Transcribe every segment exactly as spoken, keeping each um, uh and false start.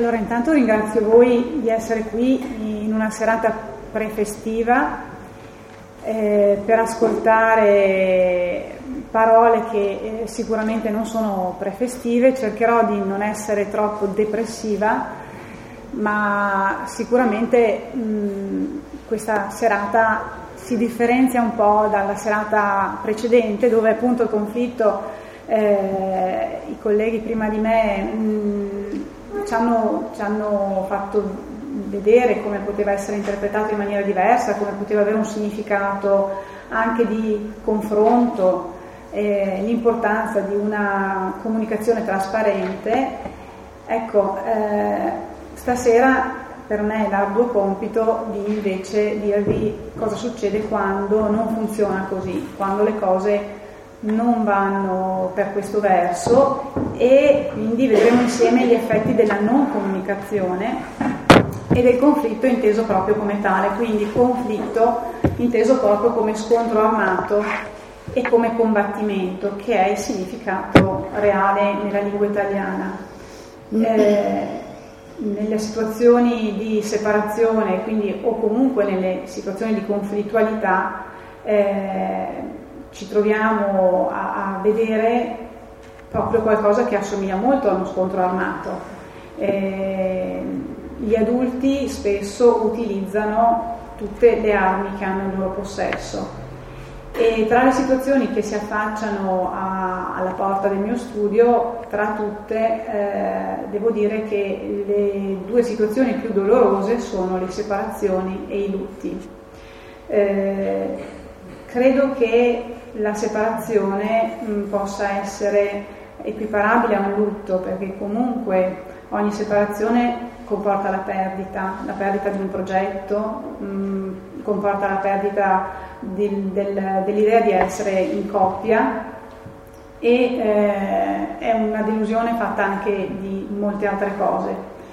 Allora, intanto ringrazio voi di essere qui in una serata prefestiva eh, per ascoltare parole che eh, sicuramente non sono prefestive. Cercherò di non essere troppo depressiva, ma sicuramente mh, questa serata si differenzia un po' dalla serata precedente, dove appunto il conflitto, eh, i colleghi prima di me mh, ci hanno, ci hanno fatto vedere come poteva essere interpretato in maniera diversa, come poteva avere un significato anche di confronto, eh, l'importanza di una comunicazione trasparente. Ecco, eh, stasera per me è l'arduo compito di invece dirvi cosa succede quando non funziona così, quando le cose non vanno per questo verso, e quindi vedremo insieme gli effetti della non comunicazione e del conflitto inteso proprio come tale, quindi conflitto inteso proprio come scontro armato e come combattimento, che è il significato reale nella lingua italiana. Eh, nelle situazioni di separazione, quindi o comunque nelle situazioni di conflittualità, eh, ci troviamo a, a vedere proprio qualcosa che assomiglia molto a uno scontro armato. Eh, gli adulti spesso utilizzano tutte le armi che hanno in loro possesso, e tra le situazioni che si affacciano a, alla porta del mio studio, tra tutte eh, devo dire che le due situazioni più dolorose sono le separazioni e i lutti. Eh, credo che la separazione mh, possa essere equiparabile a un lutto, perché comunque ogni separazione comporta la perdita, la perdita di un progetto, mh, comporta la perdita del, del, dell'idea di essere in coppia, e eh, è una delusione fatta anche di molte altre cose.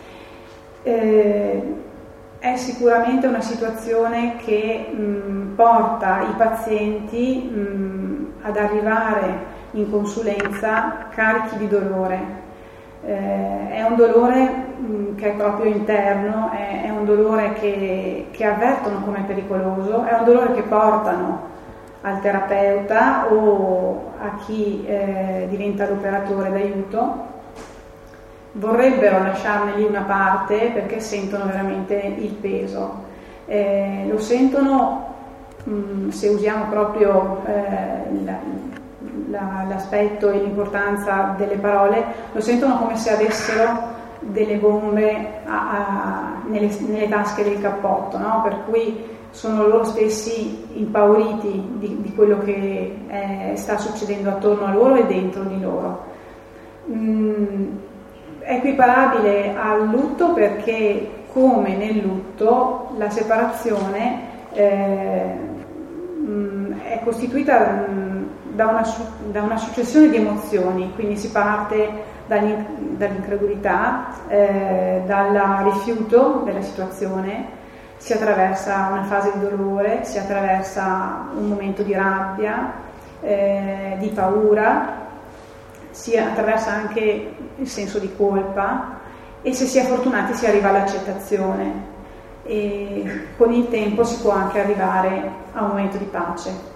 Eh, è sicuramente una situazione che mh, porta i pazienti mh, ad arrivare in consulenza carichi di dolore. Eh, è un dolore mh, che è proprio interno, è, è un dolore che, che avvertono come pericoloso, è un dolore che portano al terapeuta o a chi eh, diventa l'operatore d'aiuto. Vorrebbero lasciarne lì una parte perché sentono veramente il peso. Eh, lo sentono, mh, se usiamo proprio eh, la, la, l'aspetto e l'importanza delle parole, lo sentono come se avessero delle bombe a, a, nelle, nelle tasche del cappotto, no? Per cui sono loro stessi impauriti di, di quello che eh, sta succedendo attorno a loro e dentro di loro. Mm, è equiparabile al lutto perché, come nel lutto, la separazione eh, mh, è costituita mh, da, una, da una successione di emozioni, quindi si parte dall'incredulità, eh, dal rifiuto della situazione, si attraversa una fase di dolore, si attraversa un momento di rabbia, eh, di paura, si attraversa anche il senso di colpa, e se si è fortunati si arriva all'accettazione, e con il tempo si può anche arrivare a un momento di pace.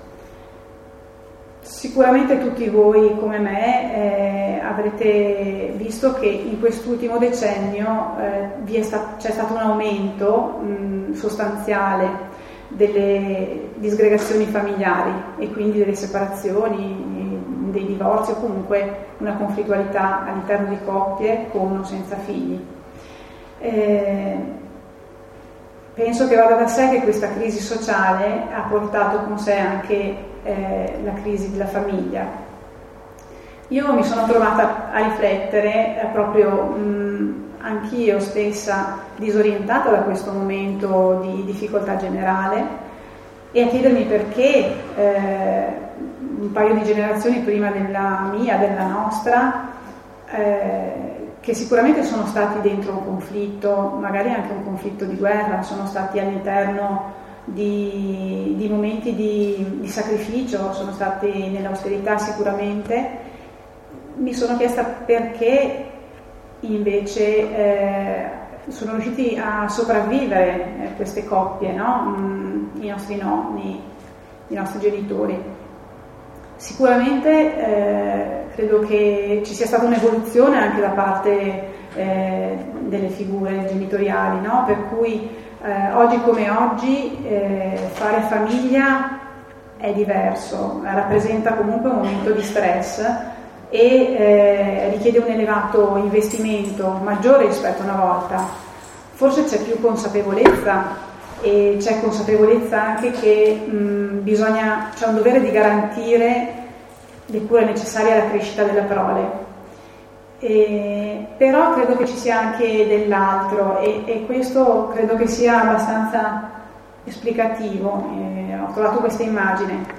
Sicuramente tutti voi come me eh, avrete visto che in quest'ultimo decennio eh, vi è sta- c'è stato un aumento mh, sostanziale delle disgregazioni familiari, e quindi delle separazioni, dei divorzi, o comunque una conflittualità all'interno di coppie con o senza figli. Eh, penso che vada da sé che questa crisi sociale ha portato con sé anche eh, la crisi della famiglia. Io mi sono trovata a riflettere eh, proprio mh, anch'io stessa disorientata da questo momento di difficoltà generale, e a chiedermi perché eh, un paio di generazioni prima della mia, della nostra, eh, che sicuramente sono stati dentro un conflitto, magari anche un conflitto di guerra, sono stati all'interno di, di momenti di, di sacrificio, sono stati nell'austerità sicuramente. Mi sono chiesta perché invece eh, sono riusciti a sopravvivere eh, queste coppie, no? Mm, i nostri nonni, i nostri genitori. Sicuramente eh, credo che ci sia stata un'evoluzione anche da parte eh, delle figure genitoriali, no? Per cui eh, oggi come oggi eh, fare famiglia è diverso, rappresenta comunque un momento di stress e eh, richiede un elevato investimento maggiore rispetto a una volta. Forse c'è più consapevolezza e c'è consapevolezza anche che mh, bisogna, c'è un dovere di garantire le cure necessarie alla crescita della prole. E, però credo che ci sia anche dell'altro e, e questo credo che sia abbastanza esplicativo. Eh, ho trovato questa immagine.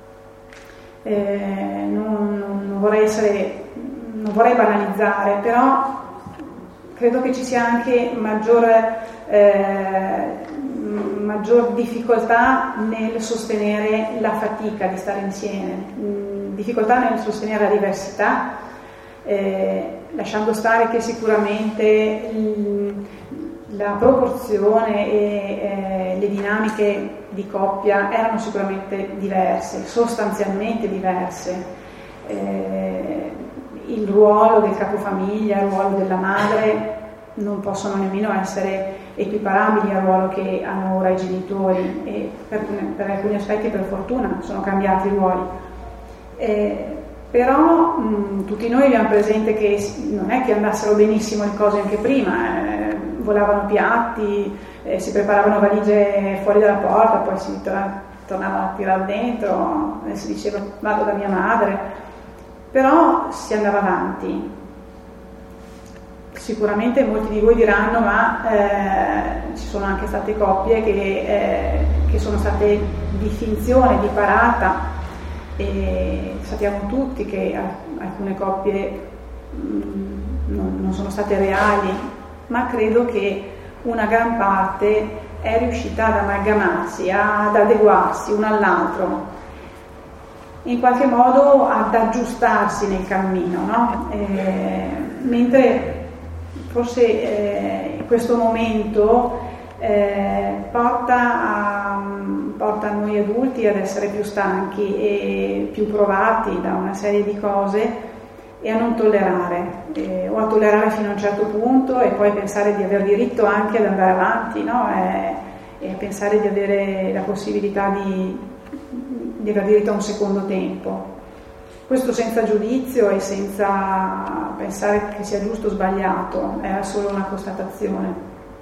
Eh, non, non, non vorrei essere, non vorrei banalizzare, però credo che ci sia anche maggior, eh, maggior difficoltà nel sostenere la fatica di stare insieme, mh, difficoltà nel sostenere la diversità, eh, lasciando stare che sicuramente mh, la proporzione e eh, le dinamiche di coppia erano sicuramente diverse, sostanzialmente diverse. Eh, il ruolo del capofamiglia, il ruolo della madre non possono nemmeno essere equiparabili al ruolo che hanno ora i genitori e per, per alcuni aspetti per fortuna sono cambiati i ruoli. Eh, però mh, tutti noi abbiamo presente che non è che andassero benissimo le cose anche prima, eh, volavano piatti, eh, si preparavano valigie fuori dalla porta, poi si tor- tornavano a tirare dentro e si diceva vado da mia madre, però si andava avanti. Sicuramente molti di voi diranno ma eh, ci sono anche state coppie che, eh, che sono state di finzione, di parata, e sappiamo tutti che alcune coppie mh, non, non sono state reali, ma credo che una gran parte è riuscita ad amalgamarsi, ad adeguarsi uno all'altro, in qualche modo ad aggiustarsi nel cammino, no? Eh, mentre forse eh, questo momento eh, porta, a, porta a noi adulti ad essere più stanchi e più provati da una serie di cose e a non tollerare, eh, o a tollerare fino a un certo punto e poi pensare di aver diritto anche ad andare avanti, no? E, e pensare di avere la possibilità di, di aver diritto a un secondo tempo. Questo senza giudizio e senza pensare che sia giusto o sbagliato, è solo una constatazione.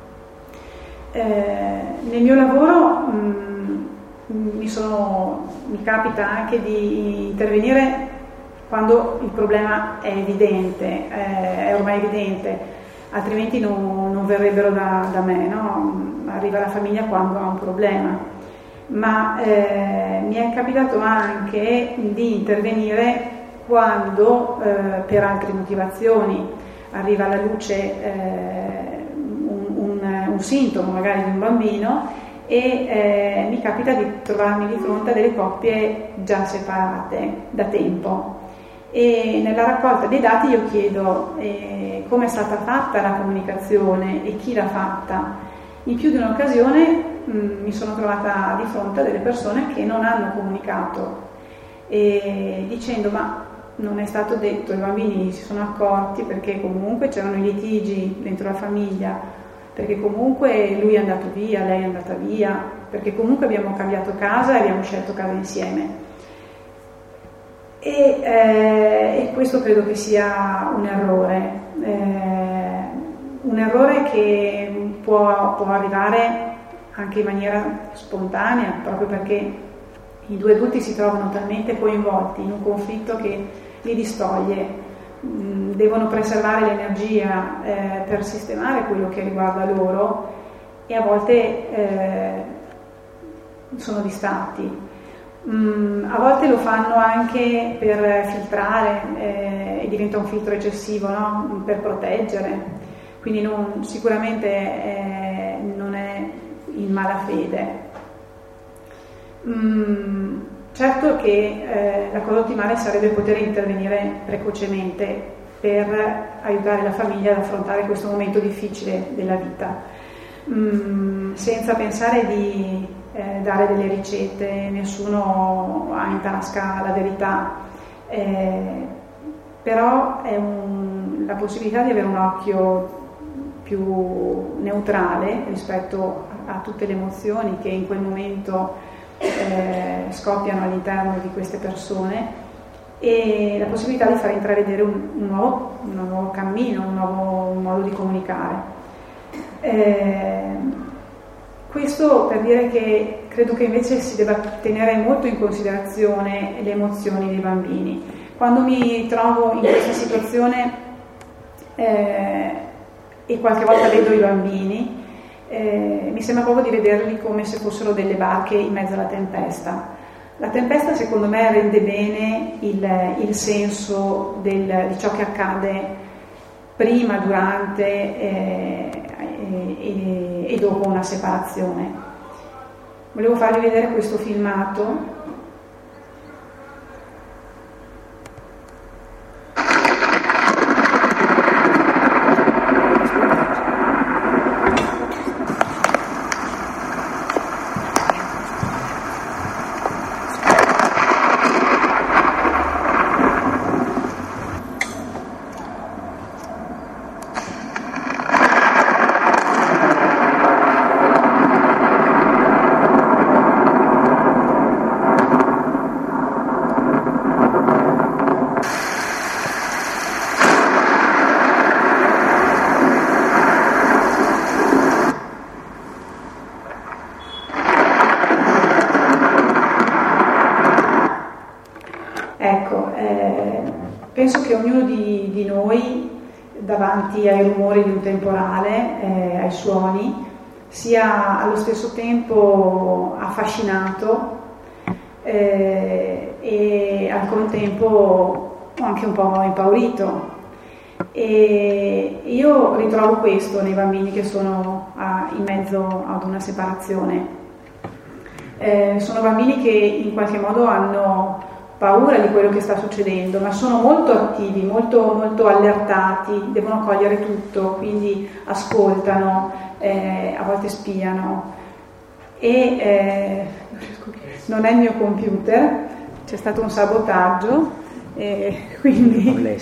Eh, nel mio lavoro mh, mi, sono, mi capita anche di intervenire quando il problema è evidente, eh, è ormai evidente, altrimenti non, non verrebbero da, da me, no? Arriva la famiglia quando ha un problema. Ma eh, mi è capitato anche di intervenire quando eh, per altre motivazioni arriva alla luce eh, un, un, un sintomo magari di un bambino e eh, mi capita di trovarmi di fronte a delle coppie già separate da tempo e nella raccolta dei dati io chiedo eh, come è stata fatta la comunicazione e chi l'ha fatta. In più di un'occasione mh, mi sono trovata di fronte a delle persone che non hanno comunicato e dicendo ma non è stato detto, i bambini si sono accorti perché comunque c'erano i litigi dentro la famiglia, perché comunque lui è andato via, lei è andata via, perché comunque abbiamo cambiato casa e abbiamo scelto casa insieme. E, eh, e questo credo che sia un errore, eh, un errore che può, può arrivare anche in maniera spontanea, proprio perché i due adulti si trovano talmente coinvolti in un conflitto che li distoglie, mh, devono preservare l'energia eh, per sistemare quello che riguarda loro e a volte eh, sono distratti. Mm, a volte lo fanno anche per filtrare eh, e diventa un filtro eccessivo, no? Per proteggere, quindi non, sicuramente eh, non è in malafede. Mm, certo che eh, la cosa ottimale sarebbe poter intervenire precocemente per aiutare la famiglia ad affrontare questo momento difficile della vita, mm, senza pensare di eh, dare delle ricette. Nessuno ha in tasca la verità, eh, però è un, la possibilità di avere un occhio più neutrale rispetto a tutte le emozioni che in quel momento eh, scoppiano all'interno di queste persone, e la possibilità di far intravedere un, un, nuovo, un nuovo cammino, un nuovo un modo di comunicare. Eh, questo per dire che credo che invece si debba tenere molto in considerazione le emozioni dei bambini. Quando mi trovo in questa situazione eh, e qualche volta vedo i bambini, eh, mi sembra proprio di vederli come se fossero delle barche in mezzo alla tempesta. La tempesta secondo me rende bene il, il senso del, di ciò che accade prima, durante eh, e, e dopo una separazione. Volevo farvi vedere questo filmato. Penso che ognuno di, di noi, davanti ai rumori di un temporale, eh, ai suoni, sia allo stesso tempo affascinato eh, e al contempo anche un po' impaurito. E io ritrovo questo nei bambini che sono a, in mezzo ad una separazione. Eh, sono bambini che in qualche modo hanno paura di quello che sta succedendo, ma sono molto attivi, molto, molto allertati, devono cogliere tutto, quindi ascoltano, eh, a volte spiano. E eh, non è il mio computer, c'è stato un sabotaggio, e quindi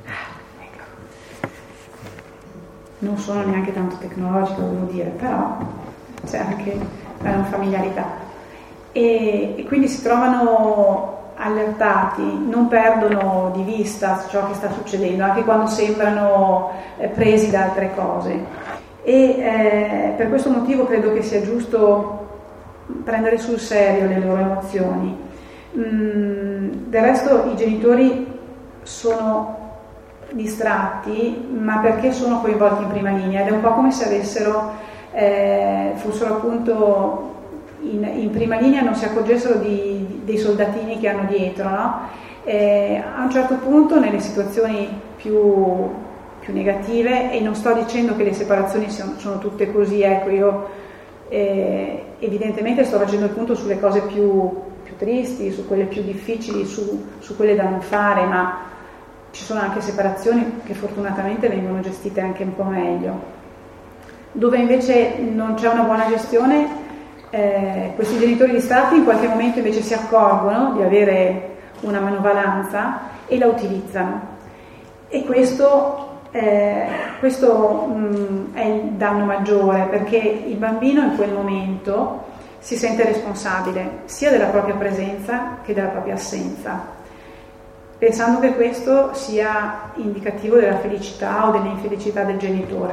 non sono neanche tanto tecnologica, devo dire, però c'è anche una familiarità. E, e quindi si trovano allertati, non perdono di vista ciò che sta succedendo, anche quando sembrano eh, presi da altre cose. E eh, per questo motivo credo che sia giusto prendere sul serio le loro emozioni. Mm, del resto i genitori sono distratti, ma perché sono coinvolti in prima linea, ed è un po' come se avessero eh, fossero appunto In, in prima linea, non si accorgessero di, di, dei soldatini che hanno dietro, no? Eh, a un certo punto, nelle situazioni più, più negative, e non sto dicendo che le separazioni sono, sono tutte così, ecco, io eh, evidentemente sto facendo il punto sulle cose più, più tristi, su quelle più difficili, su, su quelle da non fare, ma ci sono anche separazioni che fortunatamente vengono gestite anche un po' meglio. Dove invece non c'è una buona gestione, Eh, questi genitori distratti in qualche momento invece si accorgono di avere una manovalanza e la utilizzano, e questo, eh, questo mh, è il danno maggiore, perché il bambino in quel momento si sente responsabile sia della propria presenza che della propria assenza, pensando che questo sia indicativo della felicità o dell'infelicità del genitore.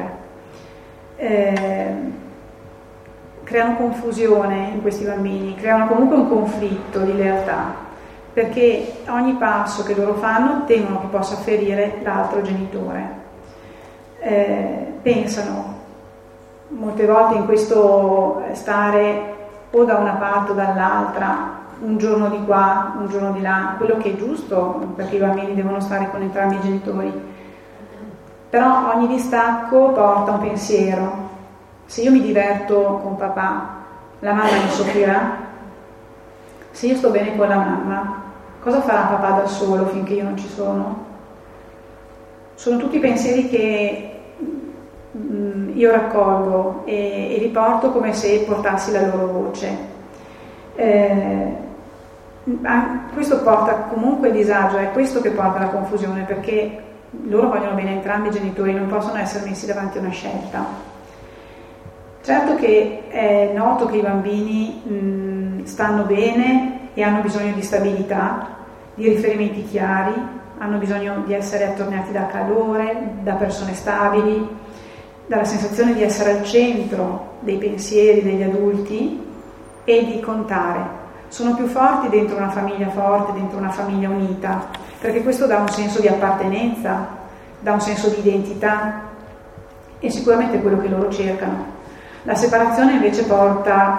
Eh, creano confusione in questi bambini, creano comunque un conflitto di lealtà, perché ogni passo che loro fanno temono che possa ferire l'altro genitore. Eh, pensano molte volte in questo stare o da una parte o dall'altra, un giorno di qua, un giorno di là, quello che è giusto, perché i bambini devono stare con entrambi i genitori. Però ogni distacco porta un pensiero. Se io mi diverto con papà, la mamma mi soffrirà? Se io sto bene con la mamma, cosa farà papà da solo finché io non ci sono? Sono tutti pensieri che mh, io raccolgo e, e li porto come se portassi la loro voce. Eh, questo porta comunque disagio, è questo che porta alla confusione, perché loro vogliono bene a entrambi i genitori, non possono essere messi davanti a una scelta. Certo che è noto che i bambini mh, stanno bene e hanno bisogno di stabilità, di riferimenti chiari, hanno bisogno di essere attorniati da calore, da persone stabili, dalla sensazione di essere al centro dei pensieri degli adulti e di contare. Sono più forti dentro una famiglia forte, dentro una famiglia unita, perché questo dà un senso di appartenenza, dà un senso di identità e sicuramente è quello che loro cercano. La separazione invece porta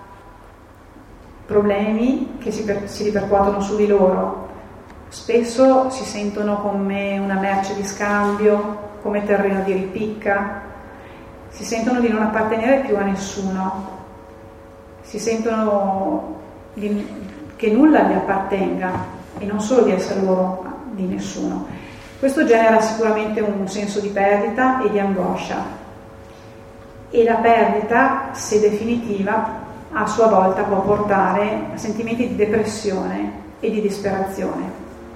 problemi che si, per, si ripercuotono su di loro. Spesso si sentono come una merce di scambio, come terreno di ripicca, si sentono di non appartenere più a nessuno, si sentono di, che nulla gli appartenga e non solo di essere loro di nessuno. Questo genera sicuramente un senso di perdita e di angoscia, e la perdita, se definitiva, a sua volta può portare a sentimenti di depressione e di disperazione.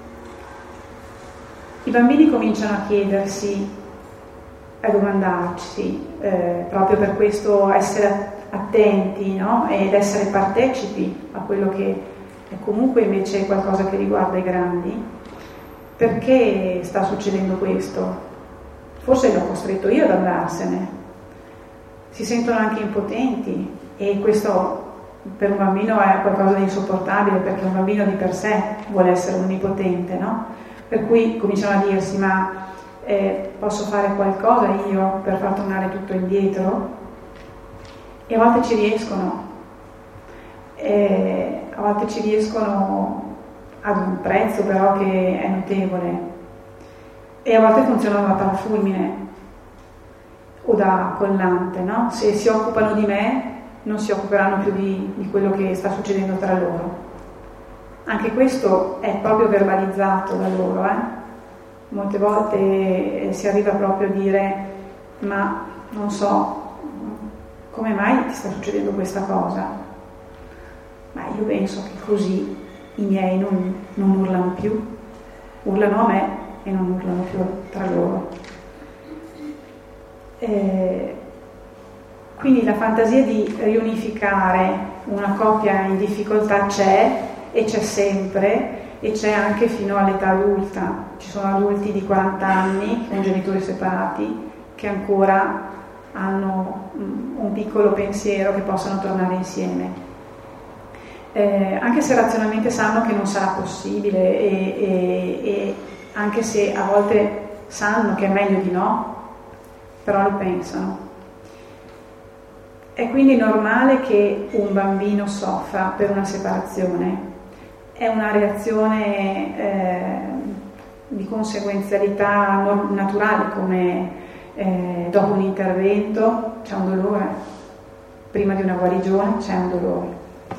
I bambini cominciano a chiedersi, a domandarsi, eh, proprio per questo essere attenti, no? Ed essere partecipi a quello che è comunque invece qualcosa che riguarda i grandi. Perché sta succedendo questo? Forse l'ho costretto io ad andarsene. Si sentono anche impotenti e questo per un bambino è qualcosa di insopportabile, perché un bambino di per sé vuole essere onnipotente, no? Per cui cominciano a dirsi, ma eh, posso fare qualcosa io per far tornare tutto indietro? E a volte ci riescono, e a volte ci riescono ad un prezzo però che è notevole, e a volte funzionano da parafulmine o da collante, no? Se si occupano di me non si occuperanno più di, di quello che sta succedendo tra loro. Anche questo è proprio verbalizzato da loro, eh? Molte volte si arriva proprio a dire, ma non so, come mai ti sta succedendo questa cosa? Ma io penso che così i miei non, non urlano più, urlano a me e non urlano più tra loro. Eh, quindi la fantasia di riunificare una coppia in difficoltà c'è, e c'è sempre, e c'è anche fino all'età adulta. Ci sono adulti di quaranta anni con genitori separati che ancora hanno un piccolo pensiero che possano tornare insieme, eh, anche se razionalmente sanno che non sarà possibile, e, e, e anche se a volte sanno che è meglio di no, però lo pensano. È quindi normale che un bambino soffra per una separazione. È una reazione eh, di conseguenzialità no- naturale, come eh, dopo un intervento c'è un dolore, prima di una guarigione c'è un dolore.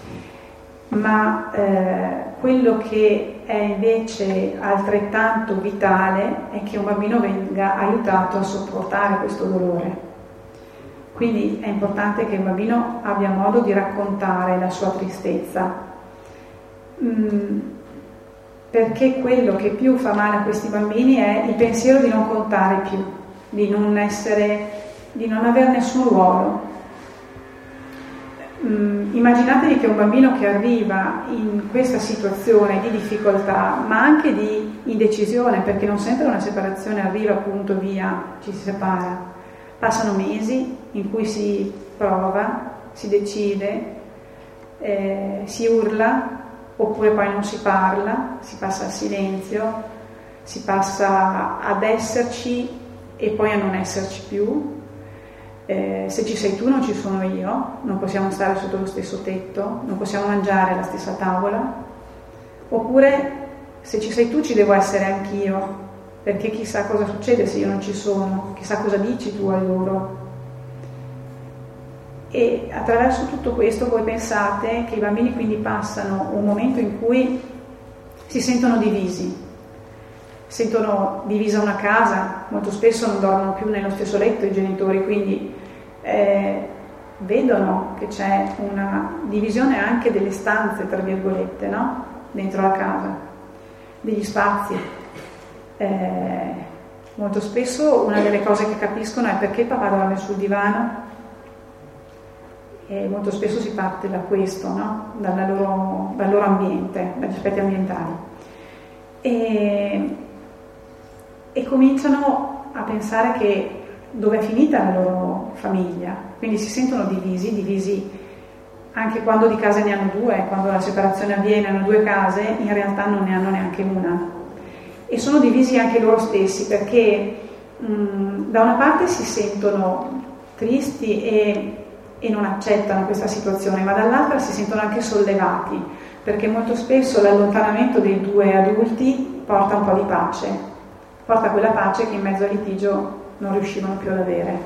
Ma eh, quello che è invece altrettanto vitale è che un bambino venga aiutato a sopportare questo dolore. Quindi è importante che il bambino abbia modo di raccontare la sua tristezza, mm, perché quello che più fa male a questi bambini è il pensiero di non contare più, di non essere, di non avere nessun ruolo. Mm, immaginatevi che un bambino che arriva in questa situazione di difficoltà, ma anche di indecisione, perché non sempre una separazione arriva appunto via, ci si separa. Passano mesi in cui si prova, si decide, eh, si urla, oppure poi non si parla, si passa al silenzio, si passa ad esserci e poi a non esserci più. Eh, se ci sei tu non ci sono io, non possiamo stare sotto lo stesso tetto, non possiamo mangiare alla stessa tavola. Oppure se ci sei tu ci devo essere anch'io, perché chissà cosa succede se io non ci sono, chissà cosa dici tu a loro. E attraverso tutto questo voi pensate che i bambini quindi passano un momento in cui si sentono divisi, sentono divisa una casa, molto spesso non dormono più nello stesso letto i genitori, quindi eh, vedono che c'è una divisione anche delle stanze, tra virgolette, no? Dentro la casa, degli spazi. Eh, molto spesso una delle cose che capiscono è perché il papà dorme sul divano, e molto spesso si parte da questo, no? Dalla loro, dal loro ambiente, dagli aspetti ambientali. E, e cominciano a pensare che dove è finita la loro famiglia, quindi si sentono divisi, divisi anche quando di case ne hanno due, quando la separazione avviene hanno due case, in realtà non ne hanno neanche una. E sono divisi anche loro stessi, perché mh, da una parte si sentono tristi e, e non accettano questa situazione, ma dall'altra si sentono anche sollevati, perché molto spesso l'allontanamento dei due adulti porta un po' di pace, porta quella pace che in mezzo al litigio non riuscivano più ad avere.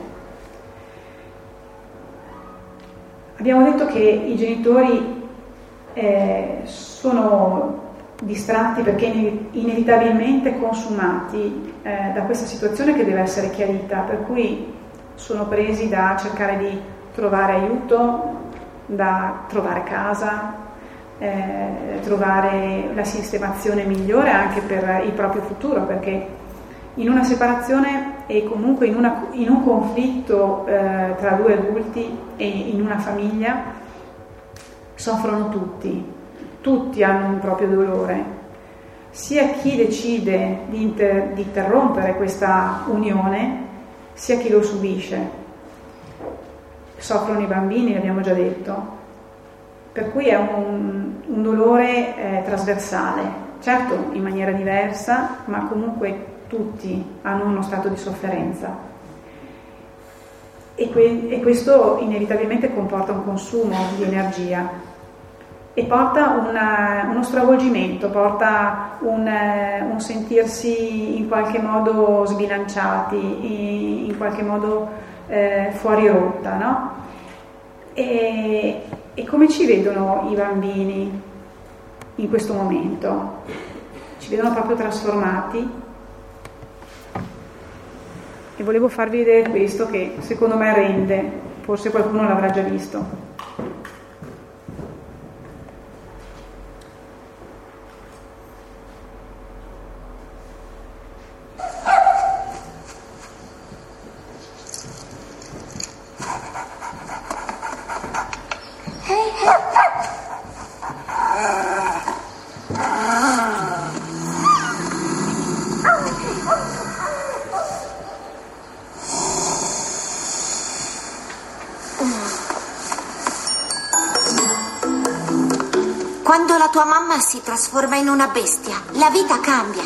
Abbiamo detto che i genitori eh, sono distratti perché inevitabilmente consumati eh, da questa situazione che deve essere chiarita, per cui sono presi da cercare di trovare aiuto, da trovare casa, eh, trovare la sistemazione migliore anche per il proprio futuro, perché in una separazione e comunque in, una, in un conflitto eh, tra due adulti e in una famiglia soffrono tutti, tutti hanno un proprio dolore, sia chi decide di, inter, di interrompere questa unione, sia chi lo subisce. Soffrono i bambini, l'abbiamo già detto, per cui è un, un dolore eh, trasversale, certo in maniera diversa, ma comunque tutti hanno uno stato di sofferenza e, que- e questo inevitabilmente comporta un consumo di energia e porta una, uno stravolgimento, porta un, un sentirsi in qualche modo sbilanciati, in, in qualche modo eh, fuori rotta, no? E, e come ci vedono i bambini in questo momento? Ci vedono proprio trasformati. E volevo farvi vedere questo che secondo me rende, forse qualcuno l'avrà già visto. Quando la tua mamma si trasforma in una bestia, la vita cambia.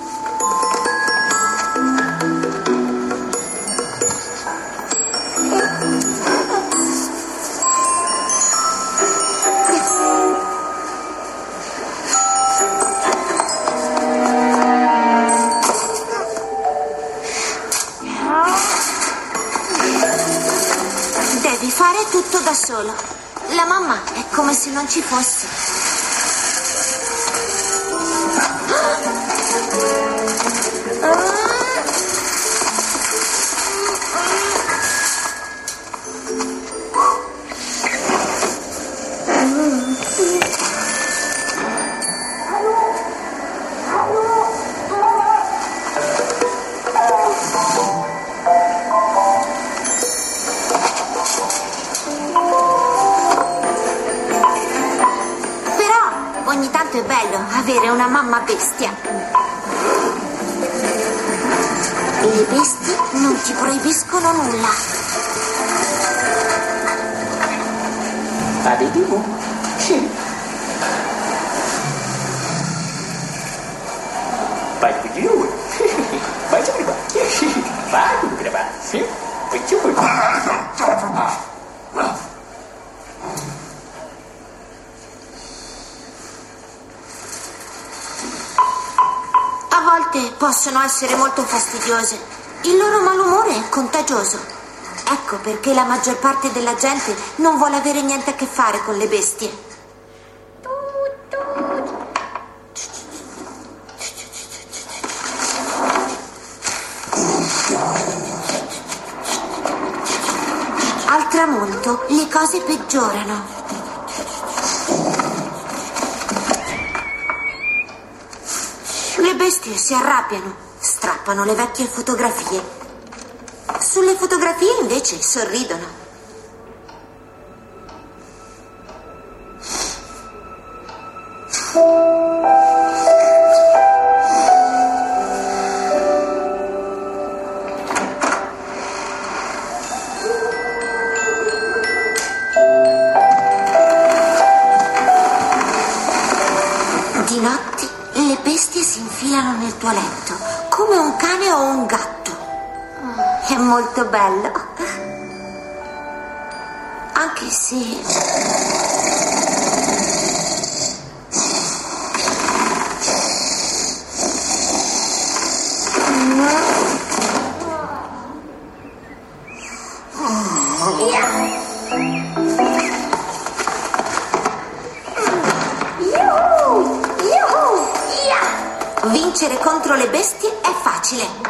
Devi fare tutto da solo. La mamma è come se non ci fosse. Avere una mamma bestia. E le bestie non ti proibiscono nulla. Ah, vedi tu? Sì. Vai giù. Vai giù qua. Vai giù qua. Sì. Vai giù qua. Possono essere molto fastidiose. Il loro malumore è contagioso. Ecco perché la maggior parte della gente non vuole avere niente a che fare con le bestie. punto le cose peggiorano. Le bestie si arrabbiano, strappano le vecchie fotografie. Sulle fotografie invece sorridono. Di notte le bestie si infilano nel tuo letto come un cane o un gatto. È molto bello, anche se... Vincere contro le bestie è facile.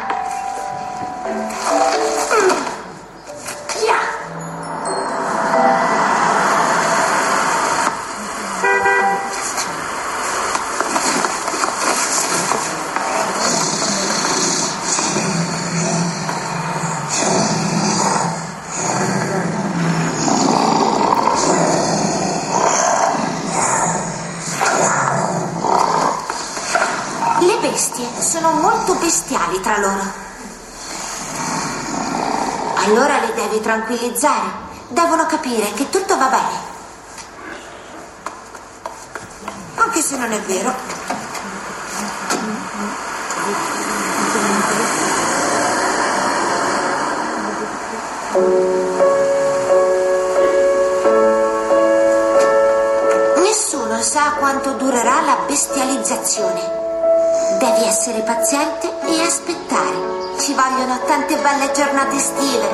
Sono molto bestiali tra loro. Allora le devi tranquillizzare. Devono capire che tutto va bene. Anche se non è vero. Nessuno sa quanto durerà la bestializzazione. Devi essere paziente e aspettare. Ci vogliono tante belle giornate estive.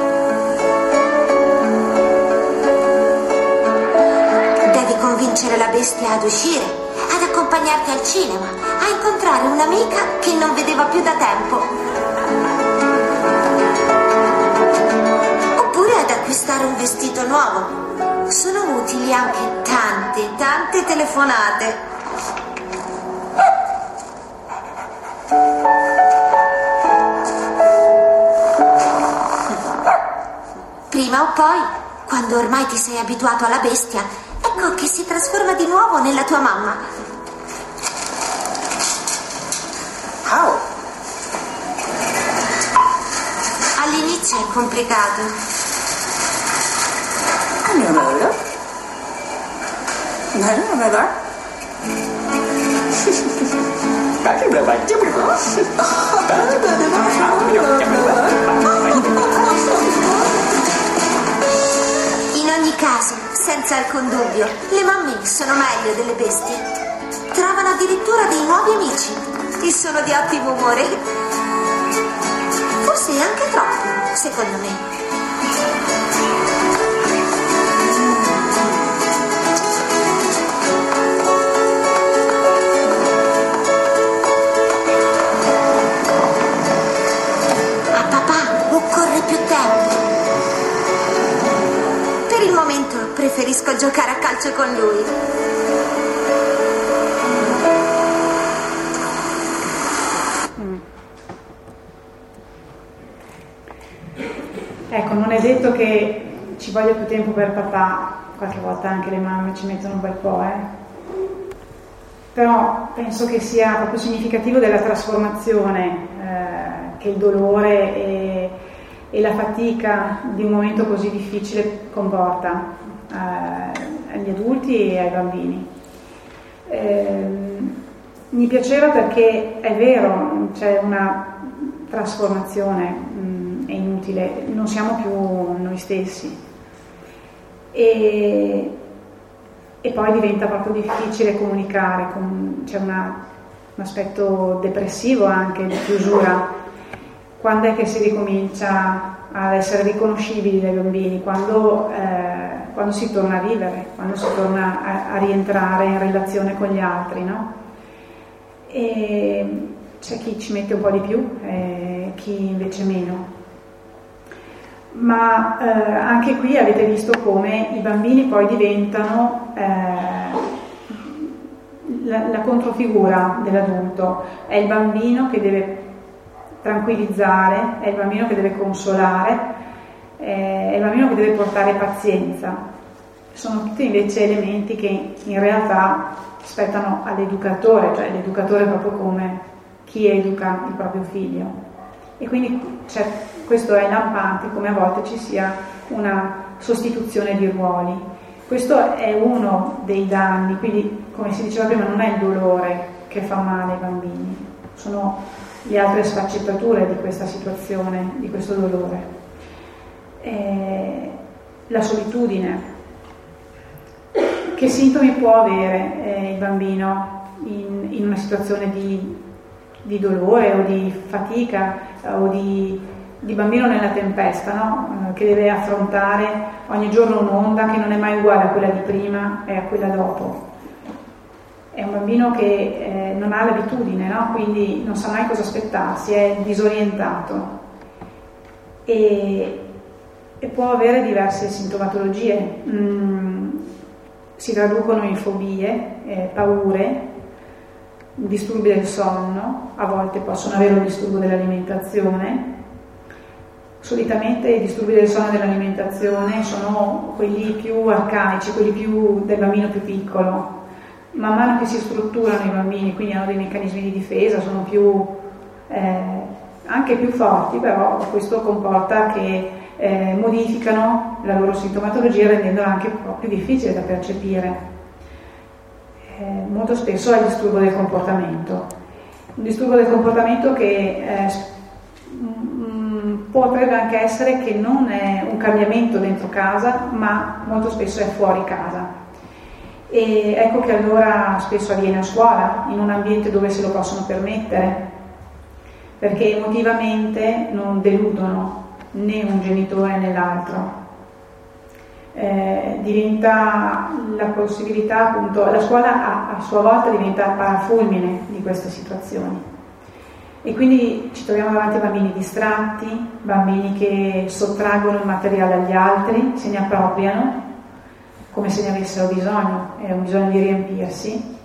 Devi convincere la bestia ad uscire, ad accompagnarti al cinema, a incontrare un'amica che non vedeva più da tempo. Oppure ad acquistare un vestito nuovo. Sono utili anche tante, tante telefonate. Prima o poi, quando ormai ti sei abituato alla bestia, ecco che si trasforma di nuovo nella tua mamma. How? All'inizio è complicato. No, no, no. No, no, no, no. Bác là bạn chứ mình In ogni caso, senza alcun dubbio, le mamme sono meglio delle bestie. Trovano addirittura dei nuovi amici e sono di ottimo umore. Forse anche troppo, secondo me. Preferisco giocare a calcio con lui. Mm. Ecco, non è detto che ci voglia più tempo per papà, qualche volta anche le mamme ci mettono un bel po', eh. Però penso che sia proprio significativo della trasformazione eh, che il dolore e, e la fatica di un momento così difficile comporta agli adulti e ai bambini. Eh, mi piaceva perché è vero, c'è una trasformazione, mh, è inutile, non siamo più noi stessi e, e poi diventa proprio difficile comunicare, con, c'è una, un aspetto depressivo anche di chiusura. Quando è che si ricomincia ad essere riconoscibili dai bambini? Quando eh, quando si torna a vivere, quando si torna a, a rientrare in relazione con gli altri, no? E c'è chi ci mette un po' di più e chi invece meno. ma eh, anche qui avete visto come i bambini poi diventano eh, la, la controfigura dell'adulto. È il bambino che deve tranquillizzare, è il bambino che deve consolare, è il bambino che deve portare pazienza. Sono tutti invece elementi che in realtà spettano all'educatore, cioè l'educatore è proprio come chi educa il proprio figlio. E quindi c'è, questo è lampante come a volte ci sia una sostituzione di ruoli. Questo è uno dei danni, quindi come si diceva prima non è il dolore che fa male ai bambini, sono le altre sfaccettature di questa situazione, di questo dolore. E la solitudine. Che sintomi può avere eh, il bambino in, in una situazione di, di dolore o di fatica eh, o di, di bambino nella tempesta, no? eh, che deve affrontare ogni giorno un'onda che non è mai uguale a quella di prima e a quella dopo. È un bambino che eh, non ha l'abitudine, no? Quindi non sa mai cosa aspettarsi, è disorientato e, e può avere diverse sintomatologie. Mm, si traducono in fobie, eh, paure, disturbi del sonno, a volte possono avere un disturbo dell'alimentazione. Solitamente i disturbi del sonno e dell'alimentazione sono quelli più arcaici, quelli più del bambino più piccolo. Man mano che si strutturano i bambini, quindi hanno dei meccanismi di difesa, sono più eh, anche più forti, però questo comporta che eh, modificano la loro sintomatologia rendendola anche un po' più difficile da percepire. Eh, molto spesso è il disturbo del comportamento, un disturbo del comportamento che eh, mh, potrebbe anche essere che non è un cambiamento dentro casa, ma molto spesso è fuori casa. E ecco che allora spesso avviene a scuola, in un ambiente dove se lo possono permettere, perché emotivamente non deludono né un genitore né l'altro. Eh, diventa la possibilità, appunto, la scuola a, a sua volta diventa parafulmine di queste situazioni. E quindi ci troviamo davanti a bambini distratti, bambini che sottraggono il materiale agli altri, se ne appropriano, come se ne avessero bisogno, è un bisogno di riempirsi,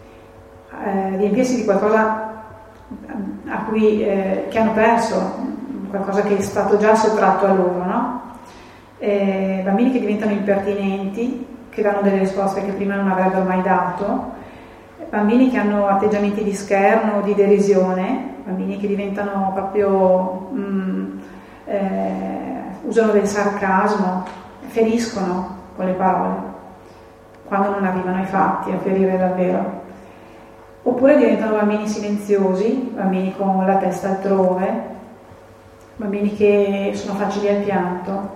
eh, riempirsi di qualcosa a cui, eh, che hanno perso, qualcosa che è stato già sottratto a loro, no? Eh, bambini che diventano impertinenti, che danno delle risposte che prima non avrebbero mai dato, bambini che hanno atteggiamenti di scherno, di derisione, bambini che diventano proprio, mh, eh, usano del sarcasmo, feriscono con le parole, quando non arrivano ai fatti a ferire davvero. Oppure diventano bambini silenziosi, bambini con la testa altrove, bambini che sono facili al pianto.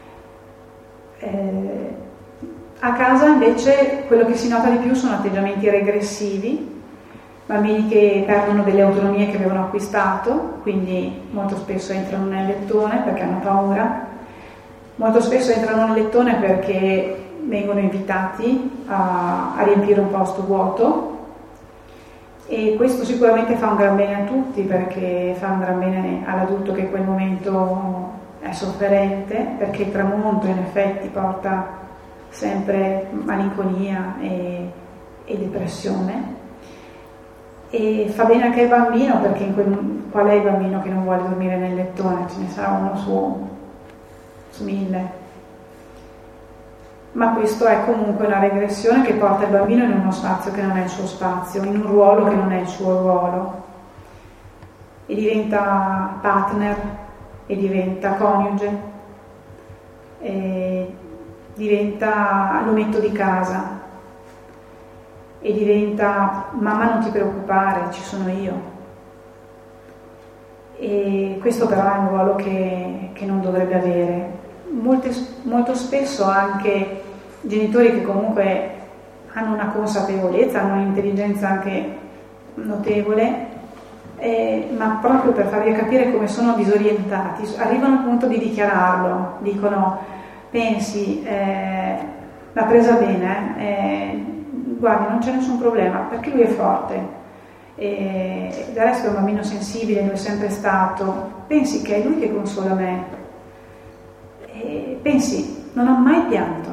Eh, a casa invece quello che si nota di più sono atteggiamenti regressivi, bambini che perdono delle autonomie che avevano acquistato, quindi molto spesso entrano nel lettone perché hanno paura, molto spesso entrano nel lettone perché vengono invitati a, a riempire un posto vuoto, e questo sicuramente fa un gran bene a tutti, perché fa un gran bene all'adulto che in quel momento è sofferente, perché il tramonto in effetti porta sempre malinconia e, e depressione, e fa bene anche al bambino, perché in quel, qual è il bambino che non vuole dormire nel lettone? Ce ne sarà uno su, su mille. Ma questo è comunque una regressione che porta il bambino in uno spazio che non è il suo spazio, in un ruolo che non è il suo ruolo, e diventa partner, e diventa coniuge, e diventa l'ometto di casa, e diventa mamma non ti preoccupare, ci sono io. E questo però è un ruolo che, che non dovrebbe avere. Molte, molto spesso anche genitori che comunque hanno una consapevolezza, hanno un'intelligenza anche notevole, eh, ma proprio per farvi capire come sono disorientati, arrivano al punto di dichiararlo, dicono: pensi, eh, l'ha presa bene, eh, guardi, non c'è nessun problema, perché lui è forte, e del resto è un bambino sensibile, lo è sempre stato, pensi che è lui che consola me. pensi, non ho mai pianto.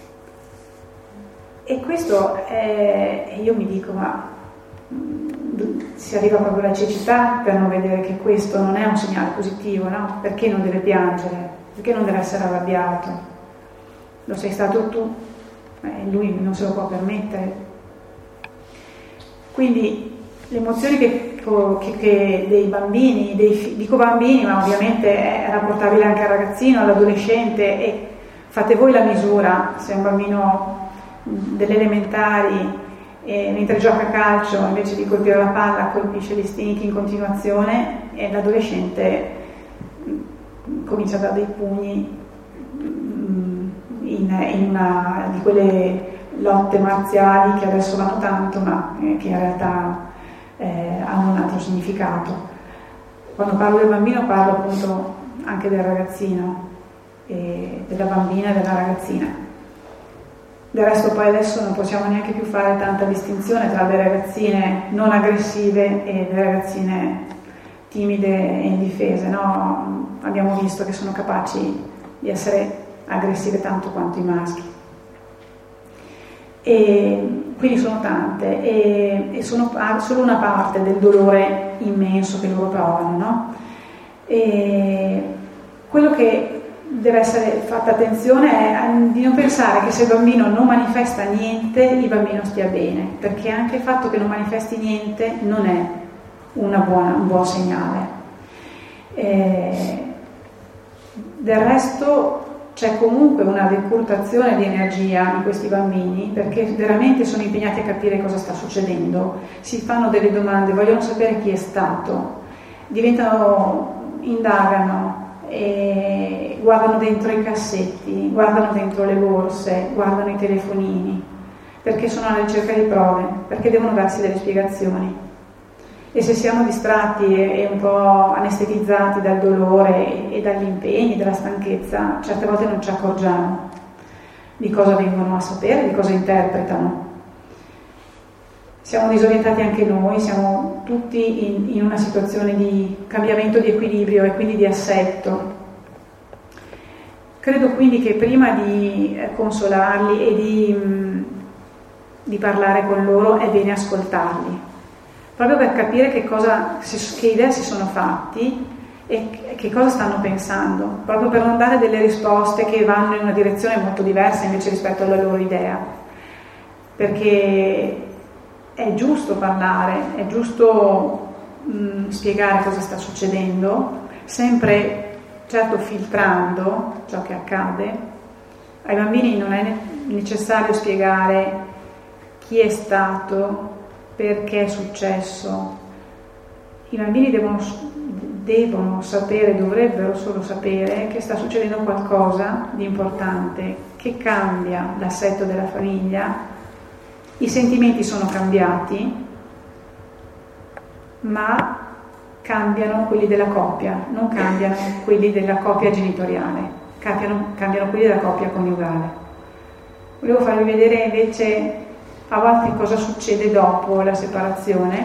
E questo è, io mi dico, ma si arriva proprio alla cecità per non vedere che questo non è un segnale positivo, no? Perché non deve piangere? Perché non deve essere arrabbiato? Lo sei stato tu, eh, lui non se lo può permettere. Quindi le emozioni che, che, che dei bambini, dei, dico bambini, ma ovviamente è rapportabile anche al ragazzino, all'adolescente, e fate voi la misura. Se un bambino delle elementari, e mentre gioca a calcio, invece di colpire la palla, colpisce gli stinchi in continuazione, e l'adolescente comincia a dare dei pugni in, in una di quelle lotte marziali che adesso vanno tanto, ma che in realtà eh, hanno un altro significato. Quando parlo del bambino parlo appunto anche del ragazzino, e della bambina e della ragazzina. Del resto poi adesso non possiamo neanche più fare tanta distinzione tra le ragazzine non aggressive e le ragazzine timide e indifese, no? Abbiamo visto che sono capaci di essere aggressive tanto quanto i maschi. E quindi sono tante e, e sono solo una parte del dolore immenso che loro provano, no? E quello che deve essere fatta attenzione è di non pensare che se il bambino non manifesta niente il bambino stia bene, perché anche il fatto che non manifesti niente non è una buona, un buon segnale. E del resto c'è comunque una decurtazione di energia in questi bambini, perché veramente sono impegnati a capire cosa sta succedendo, si fanno delle domande, vogliono sapere chi è stato, diventano, indagano, e guardano dentro i cassetti, guardano dentro le borse, guardano i telefonini, perché sono alla ricerca di prove, perché devono darsi delle spiegazioni. E se siamo distratti e, e un po' anestetizzati dal dolore e, e dagli impegni, dalla stanchezza, certe volte non ci accorgiamo di cosa vengono a sapere, di cosa interpretano. Siamo disorientati anche noi, siamo tutti in, in una situazione di cambiamento di equilibrio e quindi di assetto. Credo quindi che prima di consolarli e di, mh, di parlare con loro è bene ascoltarli, proprio per capire che, cosa, che idee si sono fatti e che cosa stanno pensando, proprio per non dare delle risposte che vanno in una direzione molto diversa invece rispetto alla loro idea. Perché è giusto parlare, è giusto mh, spiegare cosa sta succedendo, sempre certo filtrando ciò che accade. Ai bambini non è necessario spiegare chi è stato, perché è successo. I bambini devono, devono sapere, dovrebbero solo sapere che sta succedendo qualcosa di importante, che cambia l'assetto della famiglia. I sentimenti sono cambiati, ma cambiano quelli della coppia, non cambiano quelli della coppia genitoriale, cambiano, cambiano quelli della coppia coniugale. Volevo farvi vedere invece a volte cosa succede dopo la separazione,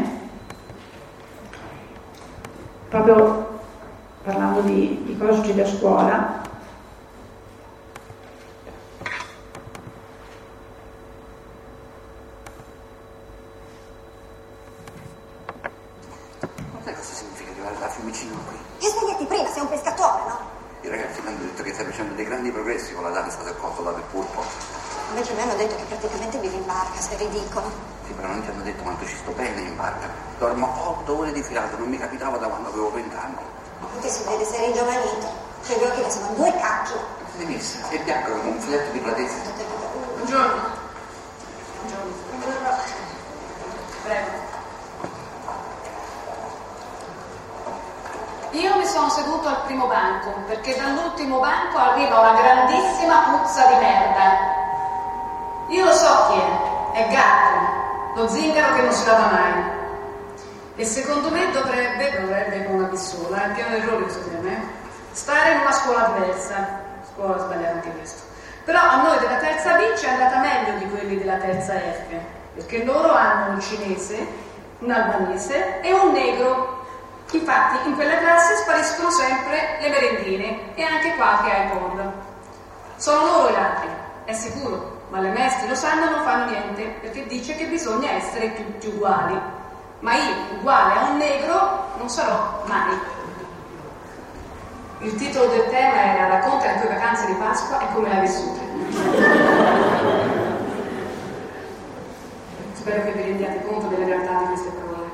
proprio parlando di, di cosa succede a scuola. Con la danza del cotto del pulpo. Invece mi hanno detto che praticamente vivi in barca, se è ridicolo. Sì, però non ti hanno detto quanto ci sto bene in barca. Dormo otto ore di filato, non mi capitava da quando avevo vent'anni. Ti si vede, sei ringiovanito. Cioè, gli occhi che sono due cacchi. Sei messa, sei bianco come un filetto di platezza. Buongiorno. Buongiorno. Buongiorno. Prego. Io mi sono seduto al primo banco, perché dall'ultimo banco arriva una grandissima puzza di merda. Io lo so chi è, è Gatto, lo zingaro che non si lava mai. E secondo me dovrebbe, dovrebbe con una pistola, è pieno di errori questo tema, eh? Stare in una scuola diversa. Scuola sbagliata anche questo. Però a noi della terza B ci è andata meglio di quelli della terza F, perché loro hanno un cinese, un albanese e un negro. Infatti in quella classe spariscono sempre le merendine e anche qualche iPod. Sono loro i ladri, è sicuro, ma le maestre lo sanno e non fanno niente, perché dice che bisogna essere tutti uguali. Ma io, uguale a un negro, non sarò mai. Il titolo del tema era Racconta le tue vacanze di Pasqua e come le hai vissute. Spero che vi rendiate conto della realtà di queste parole.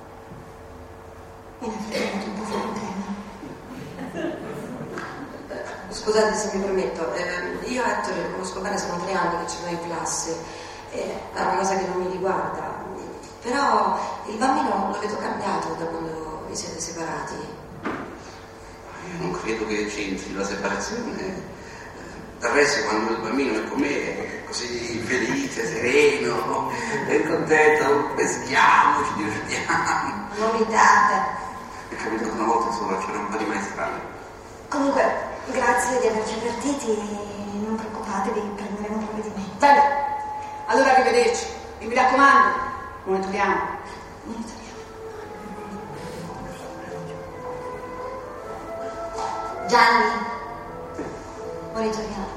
Me ne frega un po' fuori tema. Scusate se mi permetto, eh, io e Ettore lo conosco bene, sono tre anni che ce l'ho in classe, eh, è una cosa che non mi riguarda, però il bambino lo vedo cambiato da quando vi siete separati. Io non credo che c'entri la separazione. Del resto, quando il bambino è con me è così felice, sereno, è contento, peschiamo, ci divertiamo. Non mi date. È capitato una volta solo, c'era un po' di maestrale. Comunque, grazie di averci avvertiti e non preoccupatevi, prenderemo provvedimenti. Bene, allora arrivederci. E mi raccomando, monitoriamo. Monitoriamo. Gianni, monitoriamo.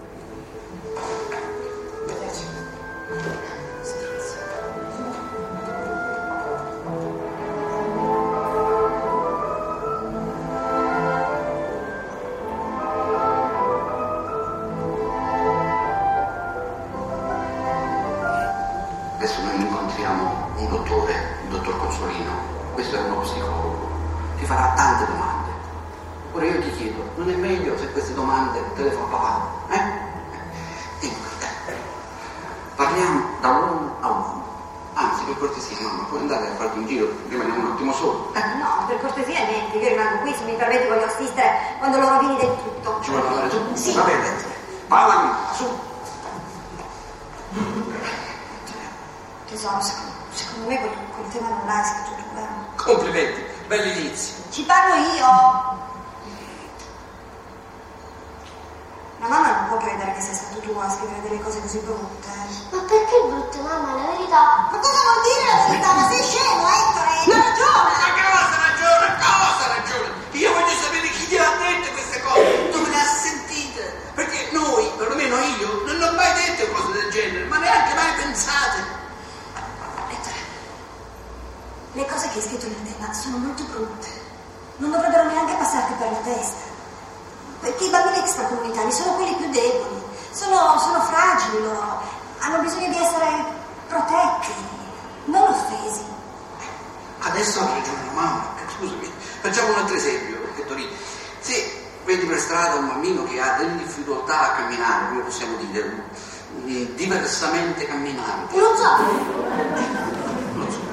Adesso noi incontriamo un dottore, il dottor Consolino. Questo è uno psicologo. Ti farà tante domande. Ora io ti chiedo, non è meglio se queste domande te le fa papà? Eh? Dimmi, eh. Parliamo da uomo a uomo. Anzi, per cortesia, mamma, puoi andare a farti un giro? Rimaniamo un attimo solo. Eh? No, per cortesia niente, io rimango qui, se mi permetti voglio assistere quando lo rovini del tutto. Ci vuoi parlare tu? Sì. Va bene, parlami, su. Tesoro, secondo, secondo me quel, quel tema non l'hai scritto tu, vero? Complimenti, belli inizi. Ci parlo io! La mamma non può credere che sei stato tu a scrivere delle cose così brutte. Ma perché brutte, mamma? La verità. Ma cosa vuol dire la verità? Ma sei scemo, Ettore? Hai ragione! Ma cosa ragione? Cosa ragione? Io voglio sapere chi gliel'ha dette queste cose, dove le ha sentite. Perché noi, perlomeno io, non ho mai detto cose del genere, ma neanche mai pensate. Ettore, le cose che hai scritto nel tema sono molto brutte. Non dovrebbero neanche passarti per la testa. Perché i bambini extracomunitari sono quelli più deboli, sono, sono fragili loro, hanno bisogno di essere protetti, non offesi. Adesso ha ragione la mamma. Scusami, facciamo un altro esempio, perché Torino, se vedi per strada un bambino che ha delle difficoltà a camminare, come possiamo dire, diversamente camminare. Non so. Non so.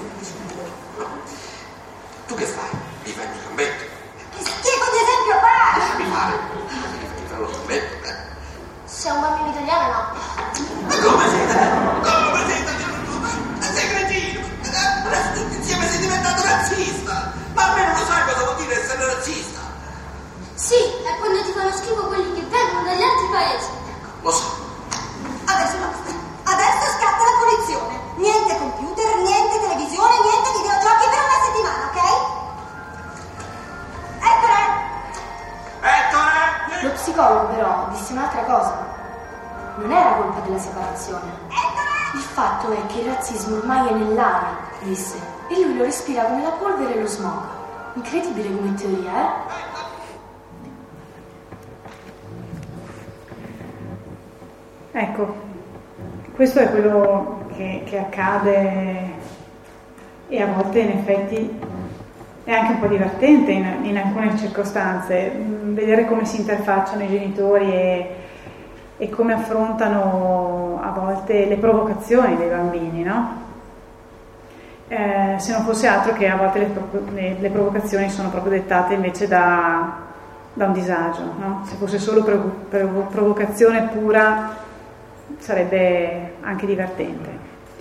Tu che fai? Gli fai un gambetto? Che schifo di esempio fai? Lasciami fare. Gli fai lo gambetto, eh? Se è un bambino italiano, no. Ma come sei italiano? Come sei italiano tu? Sei cretino! Adesso tutti insieme sei diventato razzista! Ma almeno lo sai cosa vuol dire essere razzista? Sì, è quando ti fanno schifo quelli che vengono dagli altri paesi. Lo so. Adesso basta. Adesso scatta la punizione. Niente computer, niente televisione, niente videogiochi per una settimana, ok? Ettore! Ettore! Lo psicologo però disse un'altra cosa. Non era colpa della separazione. Il fatto è che il razzismo ormai è nell'aria, disse, e lui lo respira come la polvere e lo smog. Incredibile come teoria, eh? Ecco, questo è quello che, che accade e a volte in effetti è anche un po' divertente in, in alcune circostanze, vedere come si interfacciano i genitori e, e come affrontano a volte le provocazioni dei bambini, no? Eh, se non fosse altro che a volte le, le, le provocazioni sono proprio dettate invece da, da un disagio, no? Se fosse solo provo, provo, provocazione pura sarebbe anche divertente.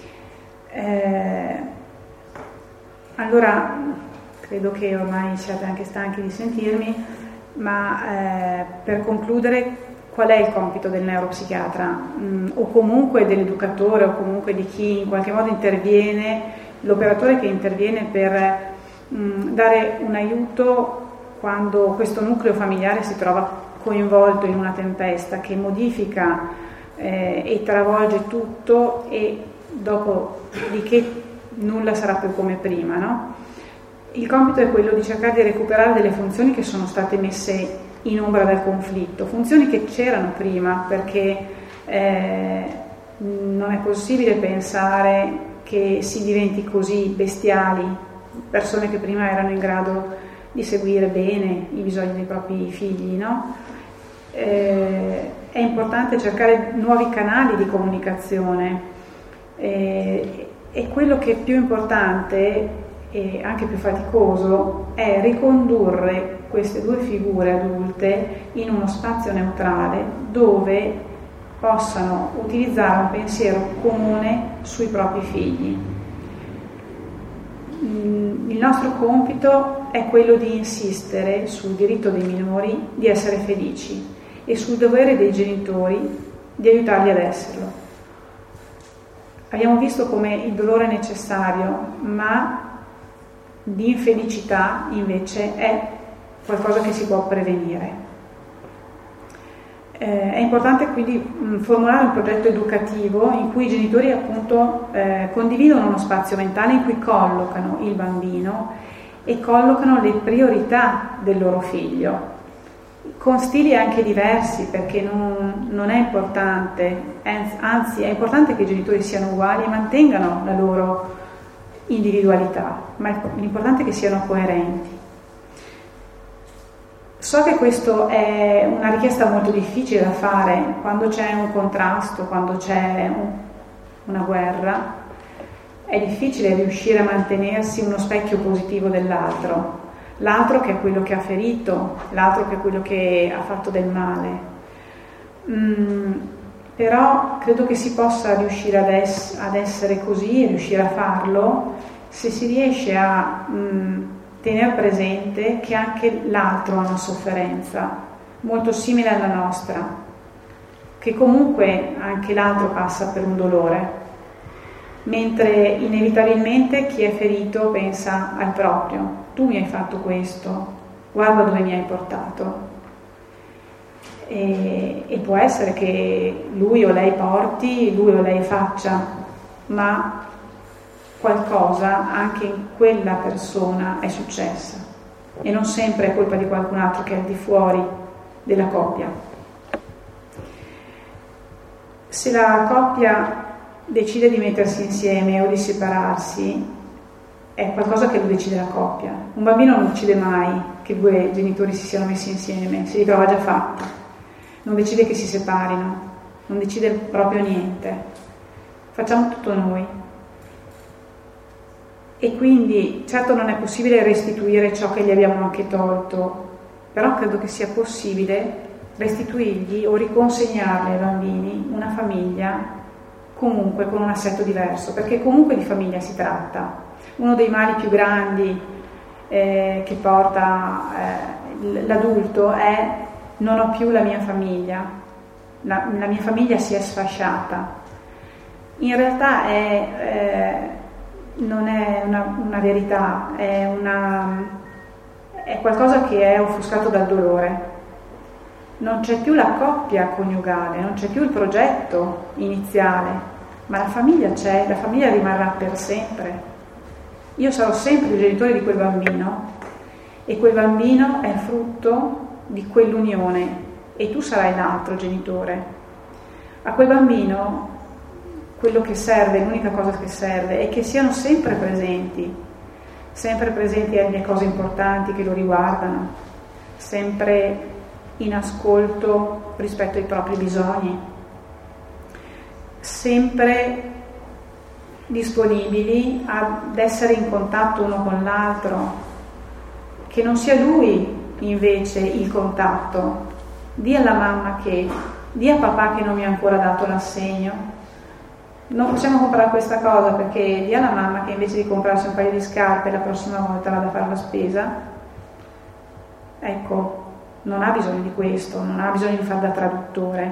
Eh, allora, credo che ormai siate anche stanchi di sentirmi, ma eh, per concludere, qual è il compito del neuropsichiatra mh, o comunque dell'educatore o comunque di chi in qualche modo interviene, l'operatore che interviene per mh, dare un aiuto quando questo nucleo familiare si trova coinvolto in una tempesta che modifica eh, e travolge tutto, e dopodiché nulla sarà più come prima, no? Il compito è quello di cercare di recuperare delle funzioni che sono state messe in ombra dal conflitto, funzioni che c'erano prima, perché eh, non è possibile pensare che si diventi così bestiali, persone che prima erano in grado di seguire bene i bisogni dei propri figli, no? Eh, è importante cercare nuovi canali di comunicazione, eh, e quello che è più importante e anche più faticoso è ricondurre queste due figure adulte in uno spazio neutrale dove possano utilizzare un pensiero comune sui propri figli. Il nostro compito è quello di insistere sul diritto dei minori di essere felici e sul dovere dei genitori di aiutarli ad esserlo. Abbiamo visto come il dolore è necessario, ma di infelicità invece è qualcosa che si può prevenire. Eh, è importante quindi mh, formulare un progetto educativo in cui i genitori appunto eh, condividono uno spazio mentale in cui collocano il bambino e collocano le priorità del loro figlio, con stili anche diversi, perché non, non è importante, anzi è importante che i genitori siano uguali e mantengano la loro individualità, ma l'importante è che siano coerenti. So che questo è una richiesta molto difficile da fare quando c'è un contrasto, quando c'è un, una guerra. È difficile riuscire a mantenersi uno specchio positivo dell'altro, l'altro che è quello che ha ferito, l'altro che è quello che ha fatto del male. Mm, però credo che si possa riuscire ad, es- ad essere così, riuscire a farlo, se si riesce a mh, tenere presente che anche l'altro ha una sofferenza molto simile alla nostra, che comunque anche l'altro passa per un dolore, mentre inevitabilmente chi è ferito pensa al proprio: tu mi hai fatto questo, guarda dove mi hai portato. E, e può essere che lui o lei porti, lui o lei faccia, ma qualcosa anche in quella persona è successa e non sempre è colpa di qualcun altro che è al di fuori della coppia. Se la coppia decide di mettersi insieme o di separarsi, è qualcosa che lo decide la coppia. Un bambino non decide mai che due genitori si siano messi insieme, si ritrova già fatto. Non decide che si separino, non decide proprio niente. Facciamo tutto noi. E quindi certo non è possibile restituire ciò che gli abbiamo anche tolto, però credo che sia possibile restituirgli o riconsegnargli ai bambini una famiglia comunque con un assetto diverso, perché comunque di famiglia si tratta. Uno dei mali più grandi eh, che porta eh, l'adulto è: non ho più la mia famiglia, la, la mia famiglia si è sfasciata. In realtà è, eh, non è una, una verità, è, una, è qualcosa che è offuscato dal dolore. Non c'è più la coppia coniugale, non c'è più il progetto iniziale, ma la famiglia c'è, la famiglia rimarrà per sempre. Io sarò sempre il genitore di quel bambino e quel bambino è frutto di quell'unione e tu sarai l'altro genitore. A quel bambino quello che serve, l'unica cosa che serve è che siano sempre presenti, sempre presenti alle cose importanti che lo riguardano, sempre in ascolto rispetto ai propri bisogni, sempre disponibili ad essere in contatto uno con l'altro, che non sia lui invece il contatto. Dì alla mamma che, dì a papà che non mi ha ancora dato l'assegno, non possiamo comprare questa cosa, perché dì alla mamma che invece di comprarsi un paio di scarpe la prossima volta vada a fare la spesa. Ecco, non ha bisogno di questo, non ha bisogno di fare da traduttore.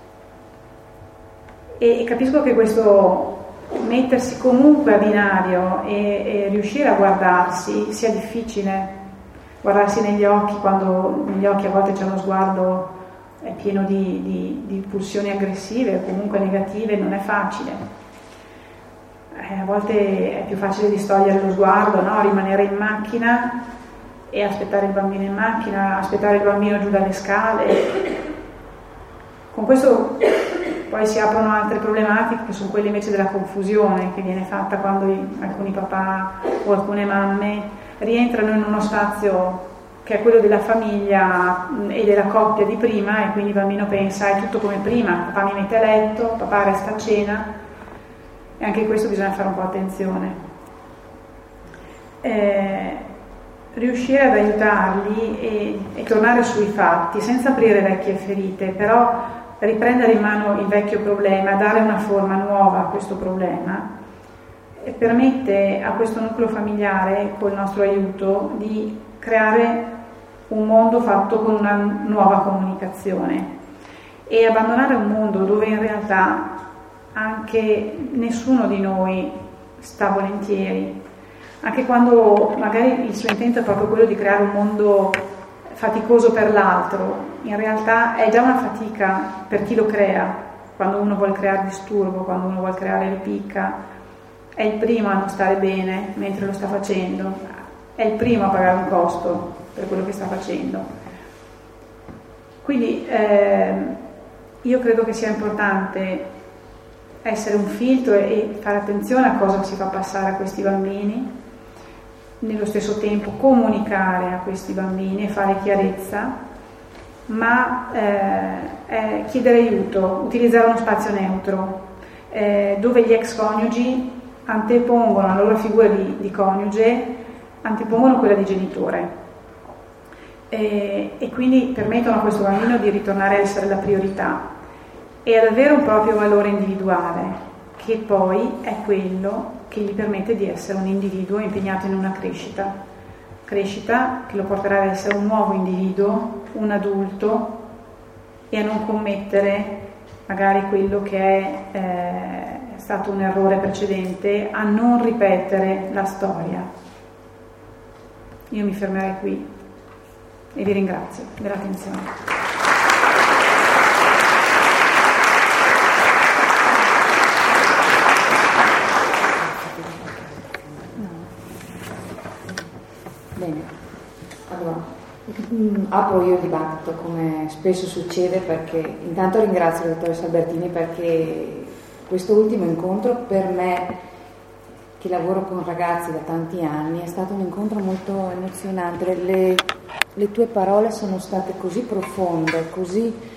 E, e capisco che questo mettersi comunque a binario e, e riuscire a guardarsi sia difficile, guardarsi negli occhi, quando negli occhi a volte c'è uno sguardo è pieno di, di, di pulsioni aggressive o comunque negative, non è facile. Eh, a volte è più facile distogliere lo sguardo, no? Rimanere in macchina e aspettare il bambino in macchina, aspettare il bambino giù dalle scale. Con questo poi si aprono altre problematiche, che sono quelle invece della confusione che viene fatta quando i, alcuni papà o alcune mamme rientrano in uno spazio che è quello della famiglia e della coppia di prima, e quindi il bambino pensa è tutto come prima, papà mi mette a letto, papà resta a cena, e anche in questo bisogna fare un po' attenzione. Eh, riuscire ad aiutarli e, e tornare sui fatti senza aprire vecchie ferite, però riprendere in mano il vecchio problema, dare una forma nuova a questo problema, e permette a questo nucleo familiare, col nostro aiuto, di creare un mondo fatto con una nuova comunicazione e abbandonare un mondo dove in realtà anche nessuno di noi sta volentieri, anche quando magari il suo intento è proprio quello di creare un mondo faticoso per l'altro. In realtà è già una fatica per chi lo crea, quando uno vuole creare disturbo, quando uno vuole creare ripicca, è il primo a non stare bene mentre lo sta facendo, è il primo a pagare un costo per quello che sta facendo. Quindi eh, io credo che sia importante essere un filtro e fare attenzione a cosa si fa passare a questi bambini, nello stesso tempo comunicare a questi bambini e fare chiarezza, ma eh, eh, chiedere aiuto, utilizzare uno spazio neutro, eh, dove gli ex coniugi antepongono la loro figura di, di coniuge, antepongono quella di genitore, e, e quindi permettono a questo bambino di ritornare a essere la priorità e ad avere un proprio valore individuale, che poi è quello che gli permette di essere un individuo impegnato in una crescita. Crescita che lo porterà ad essere un nuovo individuo, un adulto, e a non commettere magari quello che è eh, stato un errore precedente, a non ripetere la storia. Io mi fermerei qui e vi ringrazio dell'attenzione. Bene, allora mh, apro io il dibattito come spesso succede, perché intanto ringrazio la dottoressa Albertini perché questo ultimo incontro per me, che lavoro con ragazzi da tanti anni, è stato un incontro molto emozionante. Le, le tue parole sono state così profonde, così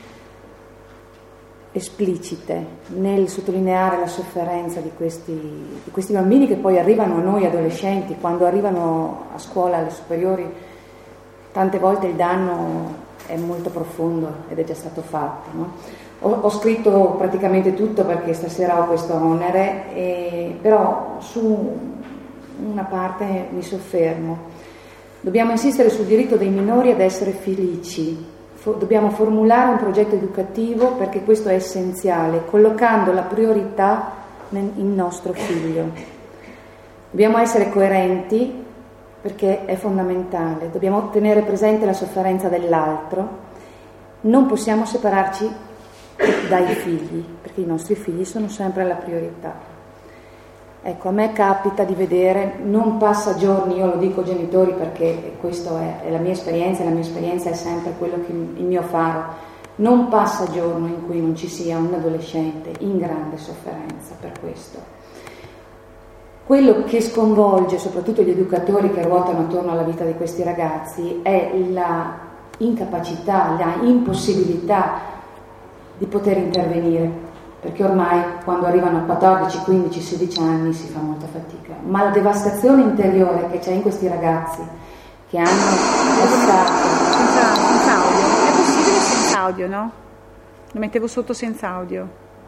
esplicite nel sottolineare la sofferenza di questi, di questi bambini che poi arrivano a noi adolescenti, quando arrivano a scuola alle superiori. Tante volte il danno è molto profondo ed è già stato fatto, no? ho, ho scritto praticamente tutto perché stasera ho questo onere, e, però su una parte mi soffermo. Dobbiamo insistere sul diritto dei minori ad essere felici. Dobbiamo formulare un progetto educativo, perché questo è essenziale, collocando la priorità nel nostro figlio. Dobbiamo essere coerenti, perché è fondamentale. Dobbiamo tenere presente la sofferenza dell'altro. Non possiamo separarci dai figli, perché i nostri figli sono sempre la priorità. Ecco, a me capita di vedere, non passa giorni, io lo dico ai genitori perché questa è, è la mia esperienza, e la mia esperienza è sempre quello che il mio faro, non passa giorno in cui non ci sia un adolescente in grande sofferenza per questo. Quello che sconvolge soprattutto gli educatori che ruotano attorno alla vita di questi ragazzi è la incapacità, la impossibilità di poter intervenire, perché ormai quando arrivano a quattordici, quindici, sedici anni si fa molta fatica, ma la devastazione interiore che c'è in questi ragazzi che hanno passato... Senza, senza audio, è possibile senza audio, no? Lo mettevo sotto senza audio.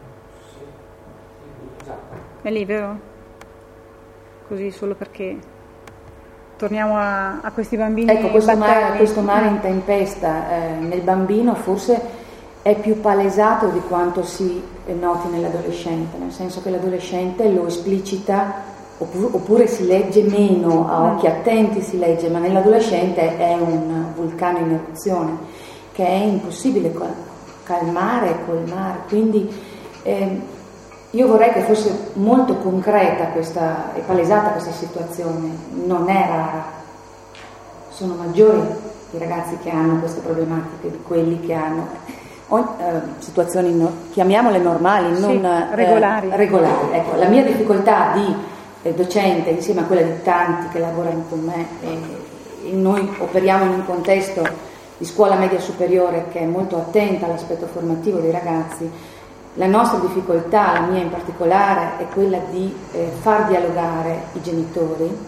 È lì, vero? Così solo perché torniamo a, a questi bambini. Ecco, questo mare, questo mare in tempesta eh, nel bambino forse è più palesato di quanto si noti nell'adolescente, nel senso che l'adolescente lo esplicita oppure, oppure si legge meno, a occhi attenti si legge, ma nell'adolescente è un vulcano in eruzione che è impossibile calmare e colmare. Quindi eh, io vorrei che fosse molto concreta questa, e palesata questa situazione. Non è rara, sono maggiori i ragazzi che hanno queste problematiche di quelli che hanno o, eh, situazioni, no, chiamiamole normali, non sì, regolari. Eh, regolari. Ecco, la mia difficoltà di eh, docente, insieme a quella di tanti che lavorano con me, e, e noi operiamo in un contesto di scuola media superiore che è molto attenta all'aspetto formativo dei ragazzi. La nostra difficoltà, la mia in particolare, è quella di eh, far dialogare i genitori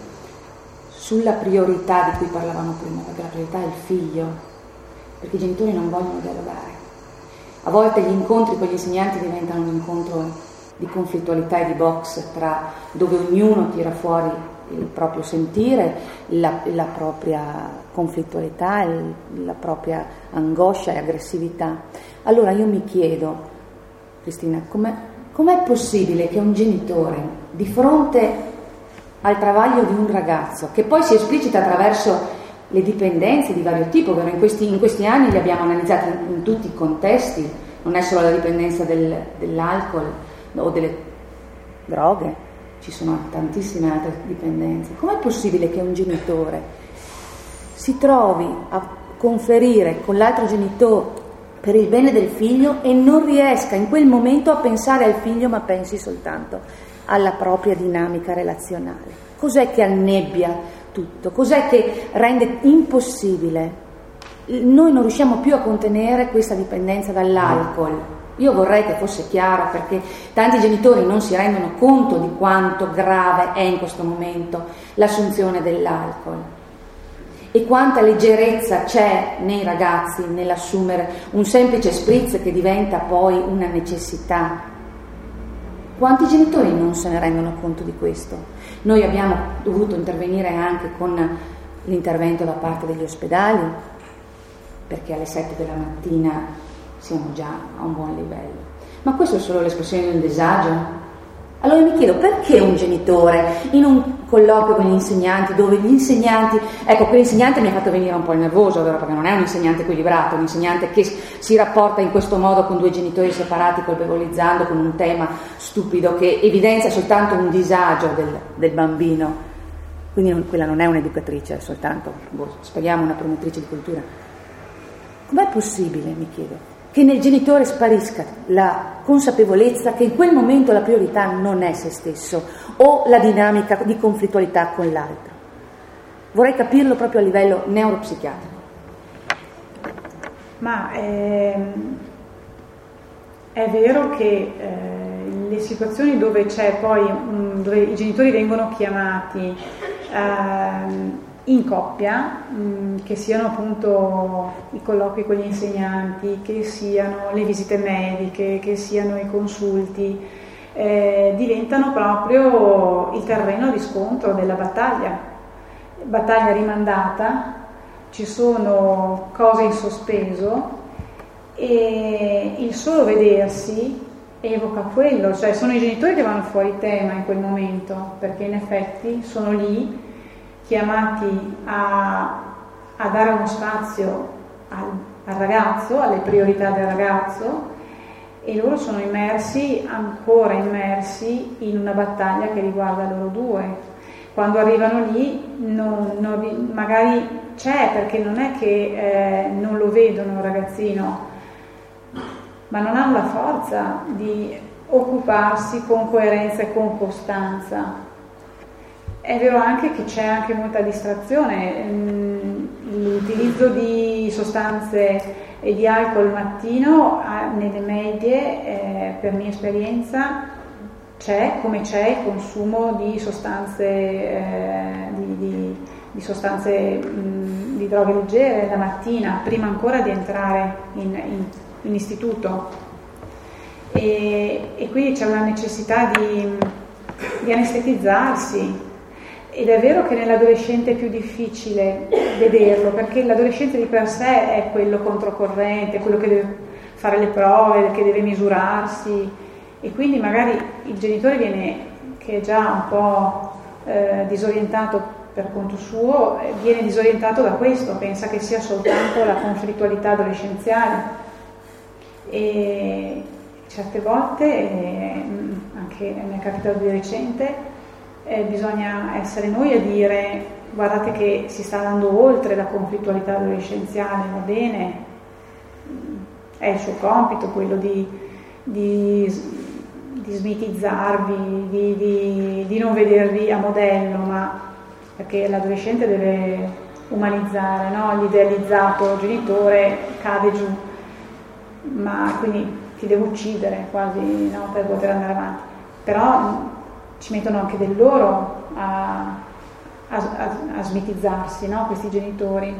sulla priorità di cui parlavamo prima, perché la priorità è il figlio, perché i genitori non vogliono dialogare. A volte gli incontri con gli insegnanti diventano un incontro di conflittualità e di box, tra dove ognuno tira fuori il proprio sentire, la, la propria conflittualità, il, la propria angoscia e aggressività. Allora io mi chiedo, Cristina, com'è, com'è possibile che un genitore, di fronte al travaglio di un ragazzo, che poi si esplicita attraverso le dipendenze di vario tipo, che in questi, in questi anni le abbiamo analizzate in, in tutti i contesti, non è solo la dipendenza del, dell'alcol o delle droghe, ci sono tantissime altre dipendenze. Com'è possibile che un genitore si trovi a conferire con l'altro genitore per il bene del figlio e non riesca in quel momento a pensare al figlio, ma pensi soltanto alla propria dinamica relazionale? Cos'è che annebbia tutto? Cos'è che rende impossibile? Noi non riusciamo più a contenere questa dipendenza dall'alcol. Io vorrei che fosse chiaro, perché tanti genitori non si rendono conto di quanto grave è in questo momento l'assunzione dell'alcol e quanta leggerezza c'è nei ragazzi nell'assumere un semplice spritz che diventa poi una necessità. Quanti genitori non se ne rendono conto di questo? Noi abbiamo dovuto intervenire anche con l'intervento da parte degli ospedali, perché alle sette della mattina siamo già a un buon livello. Ma questo è solo l'espressione di un disagio? Allora mi chiedo, perché un genitore in un colloquio con gli insegnanti, dove gli insegnanti, ecco, quell'insegnante mi ha fatto venire un po' il nervoso, vero? Perché non è un insegnante equilibrato, è un insegnante che si rapporta in questo modo con due genitori separati, colpevolizzando con un tema stupido che evidenzia soltanto un disagio del, del bambino. Quindi non, quella non è un'educatrice, è soltanto, boh, speriamo, una promotrice di cultura. Com'è possibile, mi chiedo, che nel genitore sparisca la consapevolezza che in quel momento la priorità non è se stesso o la dinamica di conflittualità con l'altro? Vorrei capirlo proprio a livello neuropsichiatrico. Ma ehm, è vero che eh, le situazioni dove c'è poi mh, dove i genitori vengono chiamati ehm, in coppia, mh, che siano appunto i colloqui con gli insegnanti, che siano le visite mediche, che siano i consulti, eh, diventano proprio il terreno di scontro della battaglia, battaglia rimandata, ci sono cose in sospeso e il solo vedersi evoca quello, cioè sono i genitori che vanno fuori tema in quel momento, perché in effetti sono lì chiamati a, a dare uno spazio al, al ragazzo, alle priorità del ragazzo, e loro sono immersi, ancora immersi, in una battaglia che riguarda loro due. Quando arrivano lì non, non, magari c'è, perché non è che eh, non lo vedono un ragazzino, ma non hanno la forza di occuparsi con coerenza e con costanza. È vero anche che c'è anche molta distrazione, l'utilizzo di sostanze e di alcol al mattino nelle medie, eh, per mia esperienza, c'è, come c'è il consumo di sostanze, eh, di, di, di, sostanze mh, di droghe leggere la mattina, prima ancora di entrare in, in, in istituto. E, e quindi c'è una necessità di, di anestetizzarsi. Ed è vero che nell'adolescente è più difficile vederlo, perché l'adolescente di per sé è quello controcorrente, quello che deve fare le prove, che deve misurarsi, e quindi magari il genitore viene, che è già un po' eh, disorientato per conto suo, eh, viene disorientato da questo, pensa che sia soltanto la conflittualità adolescenziale e certe volte, eh, anche mi è capitato di recente, eh, bisogna essere noi a dire: guardate che si sta andando oltre la conflittualità adolescenziale, va bene, è il suo compito quello di, di, di smitizzarvi, di, di, di non vedervi a modello, ma perché l'adolescente deve umanizzare, no? L'idealizzato genitore cade giù, ma quindi ti deve uccidere quasi, no? Per poter andare avanti. Però ci mettono anche del loro a, a, a, a smitizzarsi, no? Questi genitori.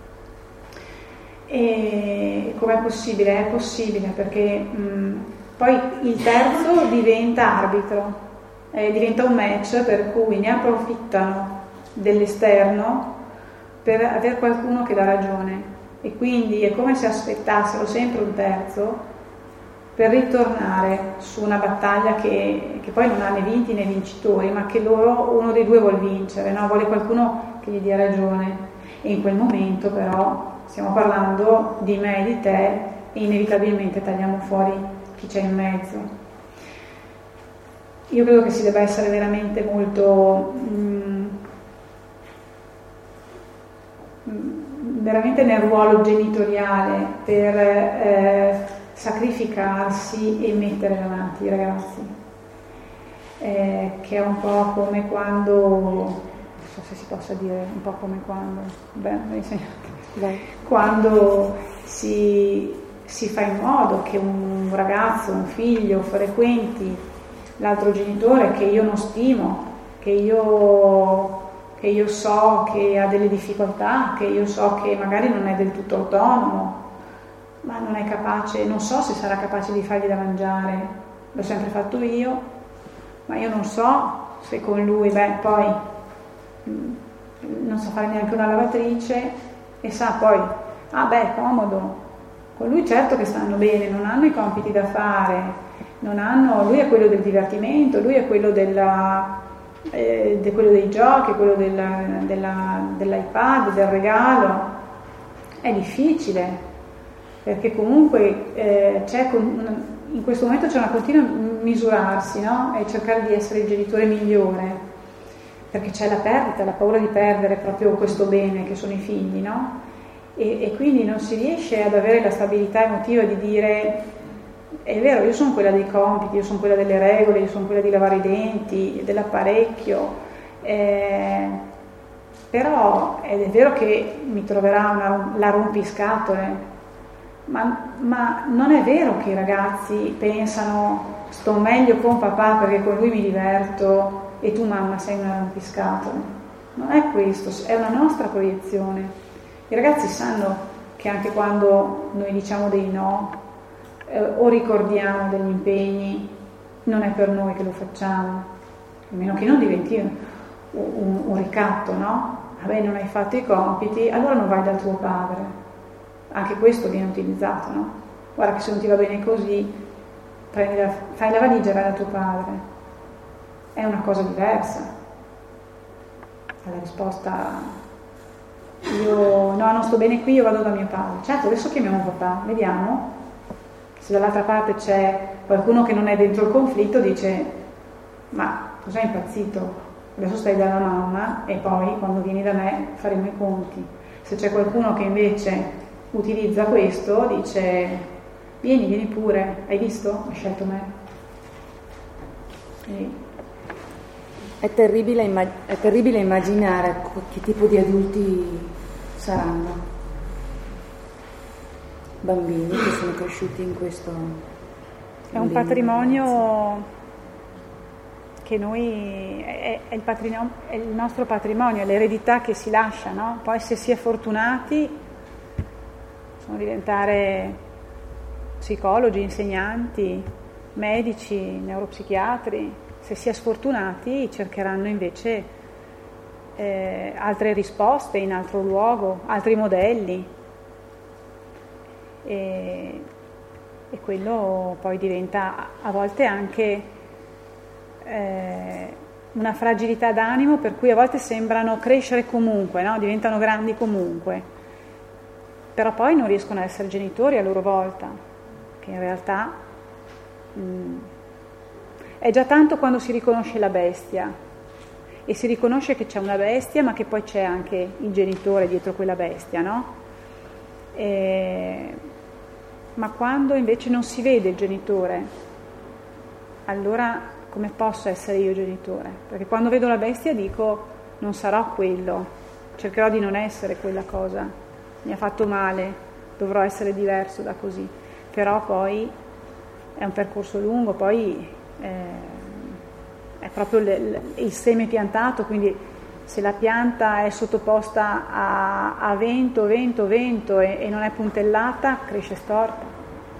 E com'è possibile? È possibile perché mh, poi il terzo diventa arbitro, eh, diventa un match per cui ne approfittano dell'esterno per avere qualcuno che dà ragione, e quindi è come se aspettassero sempre un terzo per ritornare su una battaglia che, che poi non ha né vinti né vincitori, ma che loro, uno dei due vuole vincere, no? Vuole qualcuno che gli dia ragione, e in quel momento però stiamo parlando di me e di te e inevitabilmente tagliamo fuori chi c'è in mezzo. Io credo che si debba essere veramente molto mh, veramente nel ruolo genitoriale per eh, sacrificarsi e mettere davanti i ragazzi, eh, che è un po' come quando, non so se si possa dire un po' come quando, beh, mi insegnate, beh, quando si, si fa in modo che un ragazzo, un figlio frequenti l'altro genitore che io non stimo, che io che io so che ha delle difficoltà, che io so che magari non è del tutto autonomo, ma non è capace, non so se sarà capace di fargli da mangiare, l'ho sempre fatto io, ma io non so se con lui, beh, poi non sa fare neanche una lavatrice e sa poi, ah beh, comodo, con lui certo che stanno bene, non hanno i compiti da fare, non hanno, lui è quello del divertimento, lui è quello della... Eh, di quello dei giochi, quello della, della, dell'iPad, del regalo. È difficile perché comunque eh, c'è con, in questo momento c'è una continua misurarsi, no? E cercare di essere il genitore migliore, perché c'è la perdita, la paura di perdere proprio questo bene che sono i figli, no? E, e quindi non si riesce ad avere la stabilità emotiva di dire: è vero, io sono quella dei compiti, io sono quella delle regole, io sono quella di lavare i denti, dell'apparecchio, eh, però ed è vero che mi troverà una, la rompiscatole, ma, ma non è vero che i ragazzi pensano: sto meglio con papà perché con lui mi diverto e tu mamma sei una rompiscatole. Non è questo, è una nostra proiezione. I ragazzi sanno che anche quando noi diciamo dei no, Eh, o ricordiamo degli impegni, non è per noi che lo facciamo, a meno che non diventi un, un, un ricatto, no? Vabbè, non hai fatto i compiti, allora non vai dal tuo padre. Anche questo viene utilizzato, no? Guarda che se non ti va bene così, prendi la, fai la valigia e vai da tuo padre. È una cosa diversa. La risposta: io no, non sto bene qui, io vado da mio padre. Certo, adesso chiamiamo papà, vediamo. Se dall'altra parte c'è qualcuno che non è dentro il conflitto, dice: ma cos'hai impazzito? Adesso stai dalla mamma e poi quando vieni da me faremo i conti. Se c'è qualcuno che invece utilizza questo, dice: vieni, vieni pure, hai visto? Hai scelto me. E... È terribile, immag- è terribile immaginare che tipo di adulti saranno. Bambini che sono cresciuti in questo è un patrimonio che noi è, è, il patrimonio, è il nostro patrimonio, è l'eredità che si lascia, no? Poi se si è fortunati possono diventare psicologi, insegnanti, medici, neuropsichiatri. Se si è sfortunati cercheranno invece eh, altre risposte in altro luogo, altri modelli. E, e quello poi diventa a volte anche eh, una fragilità d'animo per cui a volte sembrano crescere comunque, no? Diventano grandi comunque, però poi non riescono a essere genitori a loro volta, che in realtà mh, è già tanto quando si riconosce la bestia e si riconosce che c'è una bestia ma che poi c'è anche il genitore dietro quella bestia, no? E, ma quando invece non si vede il genitore, allora come posso essere io genitore? Perché quando vedo la bestia dico non sarò quello, cercherò di non essere quella cosa, mi ha fatto male, dovrò essere diverso da così, però poi è un percorso lungo, poi eh, è proprio le, il seme piantato, quindi se la pianta è sottoposta a, a vento, vento, vento e, e non è puntellata, cresce storta.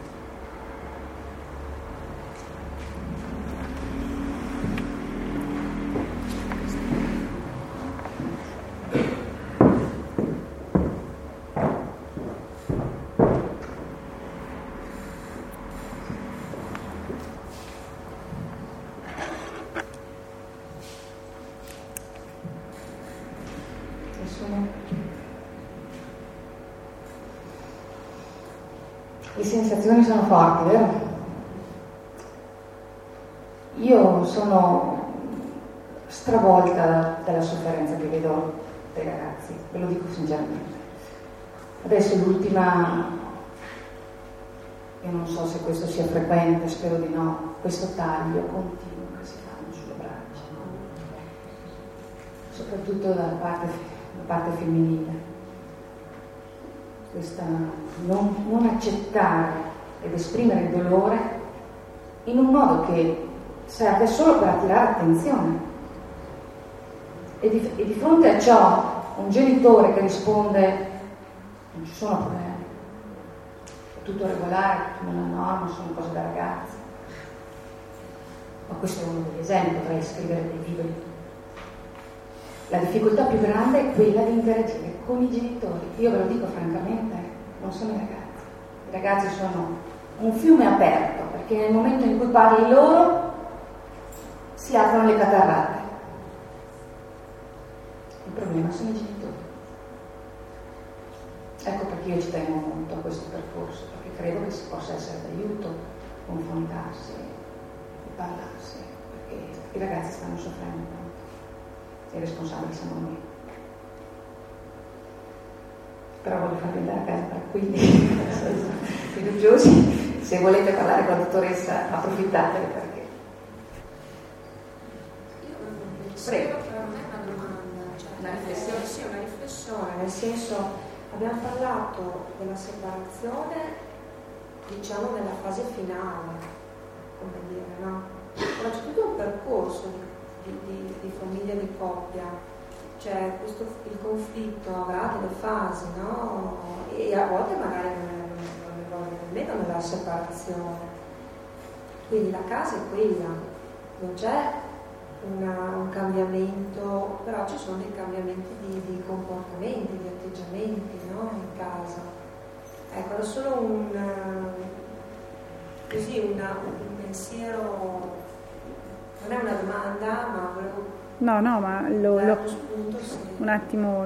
Le sensazioni sono forti, vero? Io sono stravolta dalla sofferenza che vedo dei ragazzi, ve lo dico sinceramente. Adesso l'ultima, io non so se questo sia frequente, spero di no, questo taglio continuo che si fanno sulle braccia, soprattutto dalla parte, la parte femminile. Questa non, non accettare ed esprimere il dolore in un modo che serve solo per attirare attenzione. E di, e di fronte a ciò un genitore che risponde non ci sono problemi, è tutto regolare, tutto nella norma, sono cose da ragazzi. Ma questo è uno degli esempi, potrei scrivere dei libri. La difficoltà più grande è quella di interagire con i genitori. Io ve lo dico francamente, non sono i ragazzi. I ragazzi sono un fiume aperto, perché nel momento in cui parli loro si aprono le catarrate. Il problema sono i genitori. Ecco perché io ci tengo molto a questo percorso, perché credo che si possa essere d'aiuto, confrontarsi e parlarsi, perché i ragazzi stanno soffrendo. I responsabili siamo noi. Però voglio farvi andare a casa tranquilli, fiduciosi. Se volete parlare con la dottoressa, approfittatene perché. Io prego. Però non è una domanda, cioè una riflessione, sì, una riflessione, nel senso abbiamo parlato della separazione, diciamo nella fase finale, come dire, no? Ma c'è tutto un percorso di Di, di, di famiglia, di coppia, cioè questo, il conflitto avrà delle fasi, no? E a volte magari non evolve nemmeno nella separazione, quindi la casa è quella, non c'è una, un cambiamento, però ci sono dei cambiamenti di, di comportamenti, di atteggiamenti, no? In casa, ecco, era solo un così una, un pensiero. Non è una domanda, ma volevo... No, no, ma lo, lo, spunto, sì. un attimo...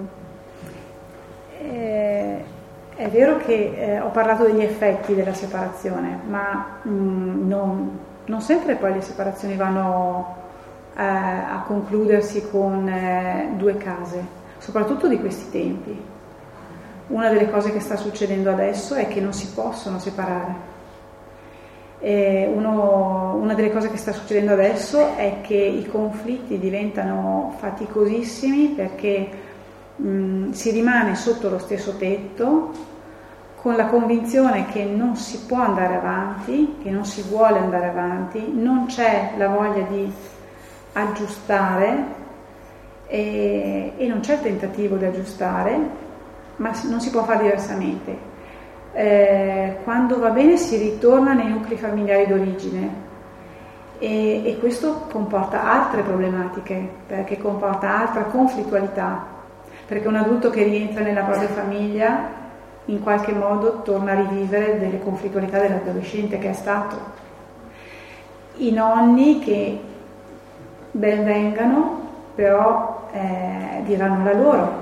Eh, è vero che eh, ho parlato degli effetti della separazione, ma mh, non, non sempre poi le separazioni vanno eh, a concludersi con eh, due case, soprattutto di questi tempi. Una delle cose che sta succedendo adesso è che non si possono separare. E uno, una delle cose che sta succedendo adesso è che i conflitti diventano faticosissimi perché mh, si rimane sotto lo stesso tetto con la convinzione che non si può andare avanti, che non si vuole andare avanti, non c'è la voglia di aggiustare e, e non c'è il tentativo di aggiustare, ma non si può fare diversamente. Eh, quando va bene si ritorna nei nuclei familiari d'origine e, e questo comporta altre problematiche, perché comporta altra conflittualità, perché un adulto che rientra nella propria famiglia in qualche modo torna a rivivere delle conflittualità dell'adolescente che è stato, i nonni che ben vengano, però eh, diranno la loro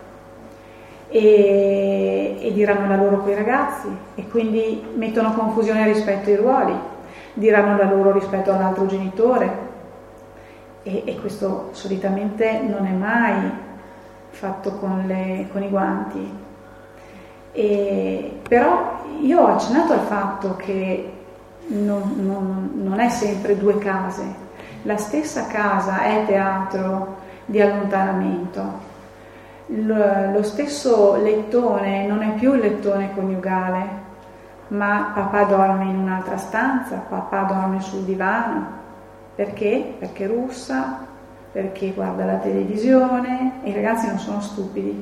e, e diranno la loro coi ragazzi e quindi mettono confusione rispetto ai ruoli, diranno la loro rispetto all'altro genitore e, e questo solitamente non è mai fatto con, le, con i guanti. E, però io ho accennato al fatto che non, non, non è sempre due case, la stessa casa è teatro di allontanamento. Lo stesso lettone non è più il lettone coniugale, ma papà dorme in un'altra stanza, papà dorme sul divano. Perché? Perché russa, perché guarda la televisione e i ragazzi non sono stupidi.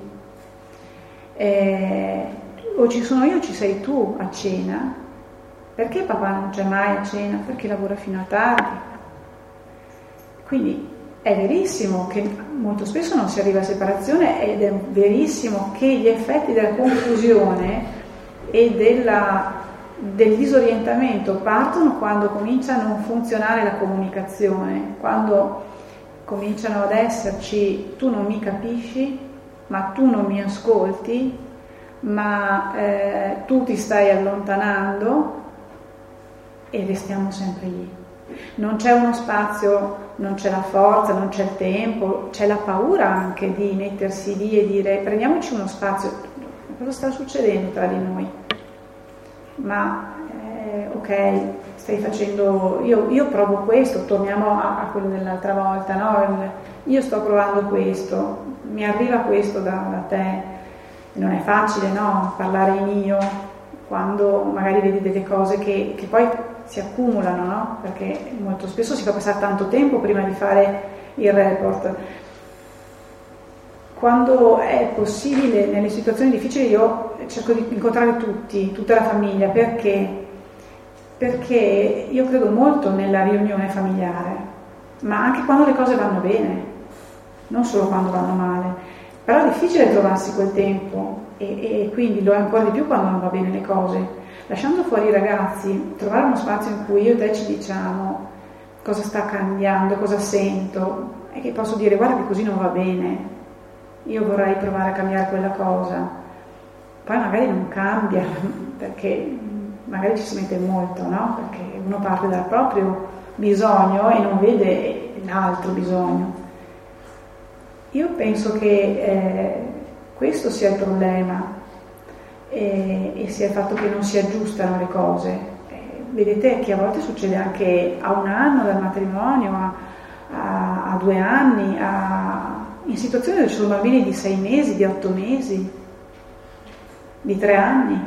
Eh, o ci sono io o ci sei tu a cena. Perché papà non c'è mai a cena? Perché lavora fino a tardi. Quindi è verissimo che molto spesso non si arriva a separazione ed è verissimo che gli effetti della confusione e della, del disorientamento partono quando comincia a non funzionare la comunicazione, quando cominciano ad esserci tu non mi capisci, ma tu non mi ascolti, ma eh, tu ti stai allontanando e restiamo sempre lì. Non c'è uno spazio, non c'è la forza, non c'è il tempo, c'è la paura anche di mettersi lì e dire prendiamoci uno spazio. Cosa sta succedendo tra di noi? Ma eh, ok, stai facendo, io, io provo questo, torniamo a, a quello dell'altra volta, no? Io sto provando questo, mi arriva questo da, da te. Non è facile, no? Parlare in io quando magari vedi delle cose che, che poi si accumulano, no? Perché molto spesso si fa passare tanto tempo prima di fare il report. Quando è possibile, nelle situazioni difficili, io cerco di incontrare tutti, tutta la famiglia. Perché? Perché io credo molto nella riunione familiare, ma anche quando le cose vanno bene, non solo quando vanno male. Però è difficile trovarsi quel tempo e, e quindi lo è ancora di più quando non va bene le cose. Lasciando fuori i ragazzi, trovare uno spazio in cui io e te ci diciamo cosa sta cambiando, cosa sento, e che posso dire guarda che così non va bene, io vorrei provare a cambiare quella cosa. Poi magari non cambia, perché magari ci si mette molto, no? Perché uno parte dal proprio bisogno e non vede l'altro bisogno. Io penso che eh, questo sia il problema e, e sia il fatto che non si aggiustano le cose. Eh, vedete che a volte succede anche a un anno dal matrimonio, a, a, a due anni, a, in situazioni dove ci sono bambini di sei mesi, di otto mesi, di tre anni.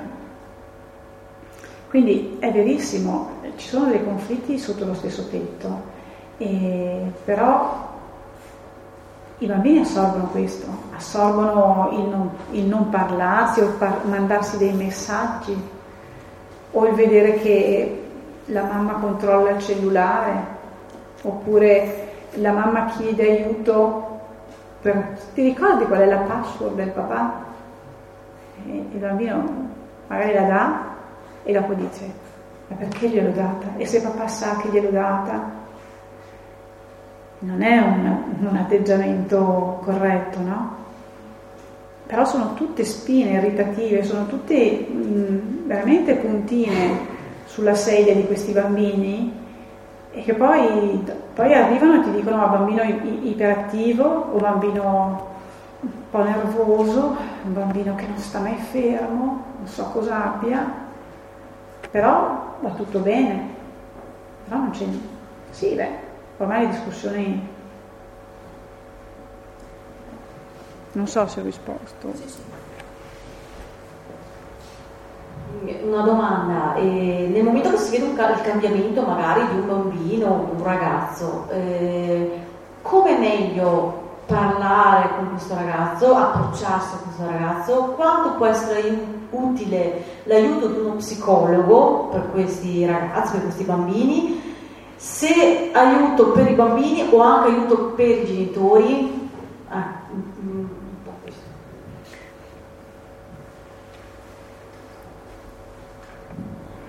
Quindi è verissimo, ci sono dei conflitti sotto lo stesso tetto, e, però i bambini assorbono questo, assorbono il non, il non parlarsi o il par- mandarsi dei messaggi o il vedere che la mamma controlla il cellulare oppure la mamma chiede aiuto per... Ti ricordi qual è la password del papà? E il bambino magari la dà e dopo dice ma perché gliel'ho data? E se papà sa che gliel'ho data? Non è un, un atteggiamento corretto, no? Però sono tutte spine irritative, sono tutte mh, veramente puntine sulla sedia di questi bambini e che poi, poi arrivano e ti dicono ma bambino iperattivo o bambino un po' nervoso, un bambino che non sta mai fermo, non so cosa abbia, però va tutto bene, però non c'è niente. Sì, beh, ormai le discussioni, non so se ho risposto. Una domanda, eh, nel momento che si vede un ca- il cambiamento magari di un bambino o di un ragazzo, eh, come è meglio parlare con questo ragazzo, approcciarsi a questo ragazzo? Quanto può essere in- utile l'aiuto di uno psicologo per questi ragazzi, per questi bambini? Se aiuto per i bambini o anche aiuto per i genitori? Ah, un po' questo.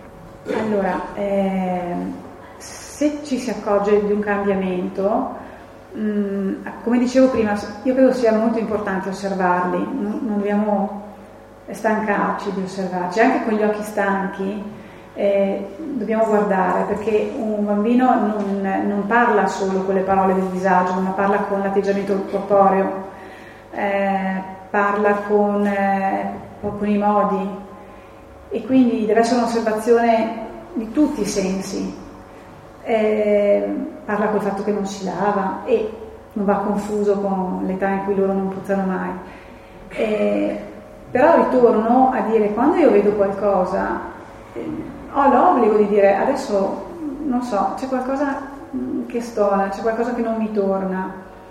Allora, eh, se ci si accorge di un cambiamento, mh, come dicevo prima, io credo sia molto importante osservarli, non, non dobbiamo stancarci di osservarci, anche con gli occhi stanchi eh, dobbiamo guardare, perché un bambino non, non parla solo con le parole del disagio, ma parla con l'atteggiamento corporeo, eh, parla con, eh, con i modi, e quindi deve essere un'osservazione di tutti i sensi. Eh, parla col fatto che non si lava e non va confuso con l'età in cui loro non puzzano mai. Eh, però ritorno a dire, quando io vedo qualcosa eh, ho l'obbligo di dire adesso non so, c'è qualcosa che stona, c'è qualcosa che non mi torna,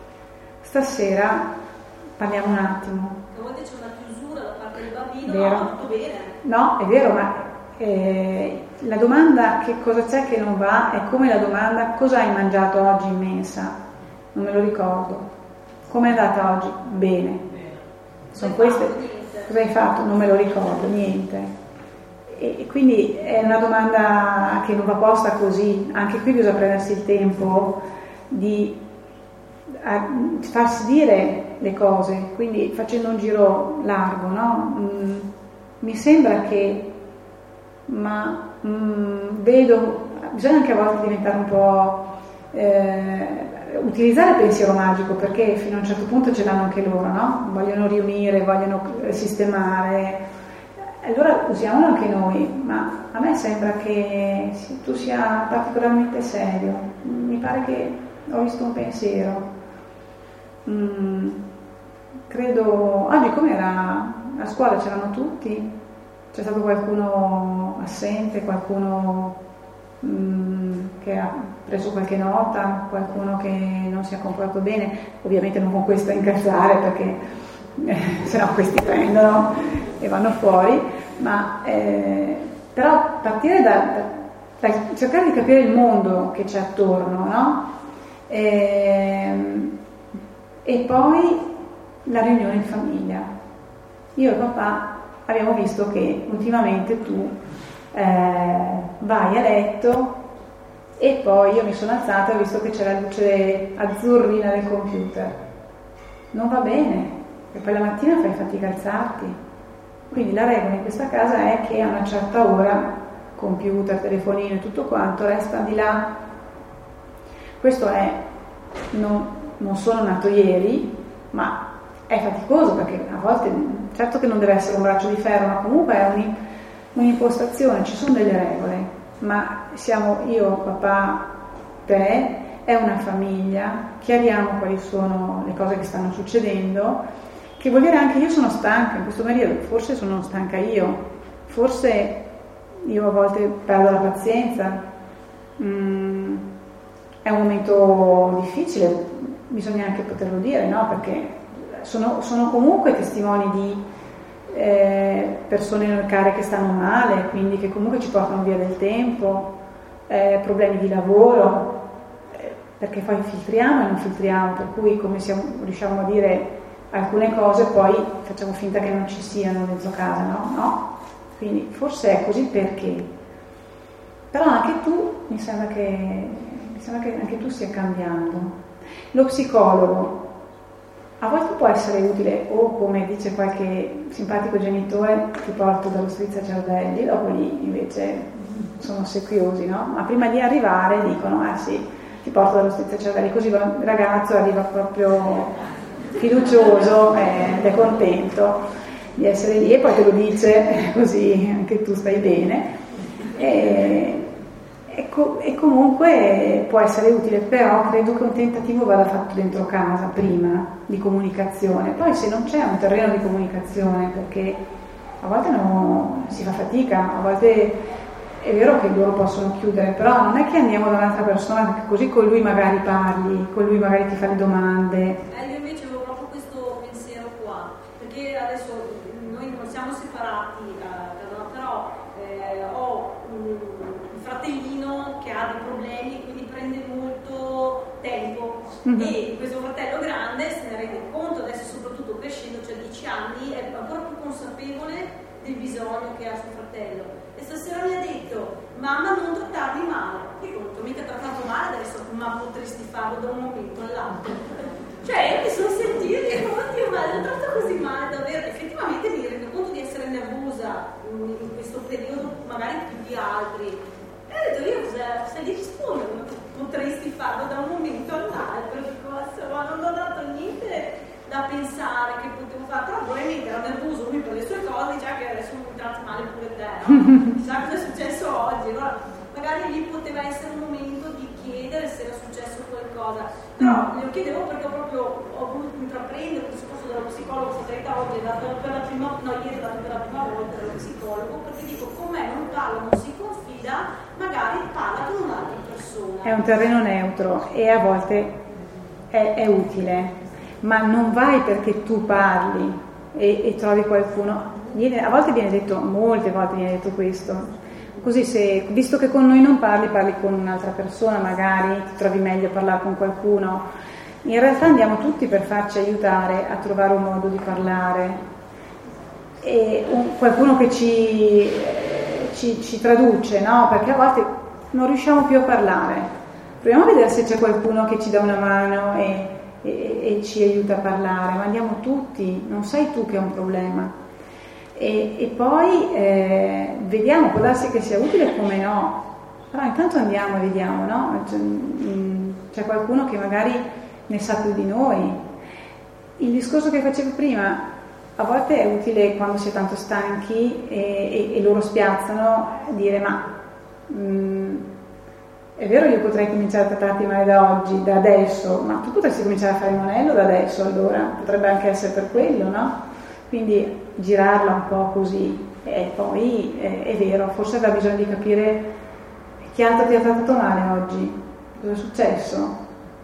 stasera parliamo un attimo. A volte c'è una chiusura da parte del bambino, vero. no, tutto bene. No, è vero, ma eh, la domanda che cosa c'è che non va è come la domanda cosa hai mangiato oggi in mensa? Non me lo ricordo. Come è andata oggi? Bene. Sono queste. Cosa hai fatto? Non me lo ricordo, niente. E, e quindi è una domanda che non va posta così. Anche qui bisogna prendersi il tempo di a, farsi dire le cose, quindi facendo un giro largo, no? Mm, mi sembra che ma mm, vedo, bisogna anche a volte diventare un po' eh, utilizzare il pensiero magico, perché fino a un certo punto ce l'hanno anche loro, no? Vogliono riunire, vogliono sistemare, allora usiamolo anche noi, ma a me sembra che tu sia particolarmente serio, mi pare che ho visto un pensiero, mm, credo, oggi com'era? A scuola c'erano tutti? C'è stato qualcuno assente, qualcuno mh, che ha preso qualche nota, qualcuno che non si è comportato bene, ovviamente non con questo a incazzare perché eh, sennò questi prendono e vanno fuori, ma eh, però partire da, da, da cercare di capire il mondo che c'è attorno, no? E, e poi la riunione in famiglia. Io e papà abbiamo visto che ultimamente tu eh, vai a letto e poi io mi sono alzata e ho visto che c'era la luce azzurrina del computer. Non va bene, e poi la mattina fai fatica a alzarti. Quindi la regola in questa casa è che a una certa ora computer, telefonino e tutto quanto resta di là. Questo è, non, non sono nato ieri, ma è faticoso perché a volte, certo che non deve essere un braccio di ferro, ma comunque è un, un'impostazione, ci sono delle regole, ma siamo io, papà, te, è una famiglia, chiariamo quali sono le cose che stanno succedendo, che vuol dire anche io sono stanca in questo periodo, forse sono stanca io, forse io a volte perdo la pazienza, mm, è un momento difficile, bisogna anche poterlo dire, no? Perché Sono, sono comunque testimoni di eh, persone care che stanno male, quindi che comunque ci portano via del tempo, eh, problemi di lavoro, eh, perché poi filtriamo e non filtriamo, per cui come siamo, riusciamo a dire alcune cose poi facciamo finta che non ci siano dentro casa, no? No? Quindi forse è così perché. Però anche tu, mi sembra che, mi sembra che anche tu stia cambiando. Lo psicologo a volte può essere utile, o come dice qualche simpatico genitore, ti porto dallo strizzacervelli, dopo lì invece sono ossequiosi, no? Ma prima di arrivare dicono, ah sì, ti porto dallo strizzacervelli, così il ragazzo arriva proprio fiducioso ed è contento di essere lì e poi te lo dice, così anche tu stai bene. E, E, co- e comunque può essere utile, però credo che un tentativo vada fatto dentro casa prima di comunicazione, poi se non c'è un terreno di comunicazione, perché a volte no, si fa fatica, a volte è vero che loro possono chiudere, però non è che andiamo da un'altra persona perché così con lui magari parli, con lui magari ti fa le domande. Eh, io invece avevo proprio questo pensiero qua, perché adesso noi non siamo separati da, da, però eh, ho un fratellino che ha dei problemi, quindi prende molto tempo, mm-hmm. E questo fratello grande se ne rende conto, adesso soprattutto crescendo, cioè dieci anni, è ancora più consapevole del bisogno che ha suo fratello, e stasera mi ha detto: mamma, non trattarmi male. Io non te mica trattato male adesso, ma potresti farlo da un momento all'altro. Cioè, mi sono sentita e dico, oddio, ma l'ho trattato così male, davvero. Effettivamente mi rendo conto di essere nervosa in questo periodo, magari più di altri. E ho detto, io cosa, cosa gli rispondo? Potresti farlo da un momento all'altro. Dico, insomma, non ho dato niente da pensare che potevo fare, però probabilmente ero nervoso lui per le sue cose, già che adesso mi tratti male pure te, no? Chissà cosa è successo oggi, allora magari lì poteva essere un momento di chiedere se era successo qualcosa, però glielo chiedevo perché proprio ho voluto intraprendere questo corso dello psicologo, stavolta oggi è dato per la prima, no ieri è dato per la prima volta dallo psicologo, perché dico con me non parlo, non si confida, magari parla con un'altra persona. È un terreno neutro e a volte è, è utile. Ma non vai perché tu parli e, e trovi qualcuno. Viene, a volte viene detto, molte volte viene detto questo, così se, visto che con noi non parli, parli con un'altra persona, magari ti trovi meglio a parlare con qualcuno. In realtà andiamo tutti per farci aiutare a trovare un modo di parlare, e un, qualcuno che ci, ci, ci traduce, no? Perché a volte non riusciamo più a parlare. Proviamo a vedere se c'è qualcuno che ci dà una mano e E, e ci aiuta a parlare, ma andiamo tutti, non sei tu che è un problema. E, e poi eh, vediamo, può darsi che sia utile come no, però intanto andiamo e vediamo, no? C'è, c'è qualcuno che magari ne sa più di noi. Il discorso che facevo prima, a volte è utile quando si è tanto stanchi e, e, e loro spiazzano, dire ma mh, è vero, io potrei cominciare a trattarti male da oggi, da adesso, ma tu potresti cominciare a fare il monello da adesso, allora potrebbe anche essere per quello, no? Quindi girarla un po' così, e poi eh, è vero, forse avrà bisogno di capire chi altro ti ha trattato male oggi, cosa è successo,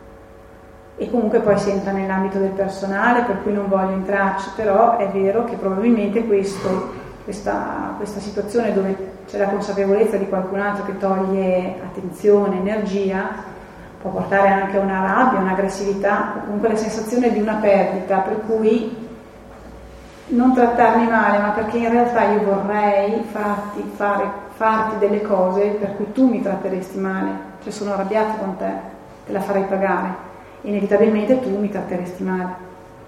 e comunque poi si entra nell'ambito del personale, per cui non voglio entrarci, però è vero che probabilmente questo, questa, questa situazione dove c'è la consapevolezza di qualcun altro che toglie attenzione, energia, può portare anche a una rabbia, un'aggressività, o comunque la sensazione di una perdita, per cui non trattarmi male, ma perché in realtà io vorrei farti, fare, farti delle cose per cui tu mi tratteresti male, cioè sono arrabbiato con te, te la farei pagare, inevitabilmente tu mi tratteresti male.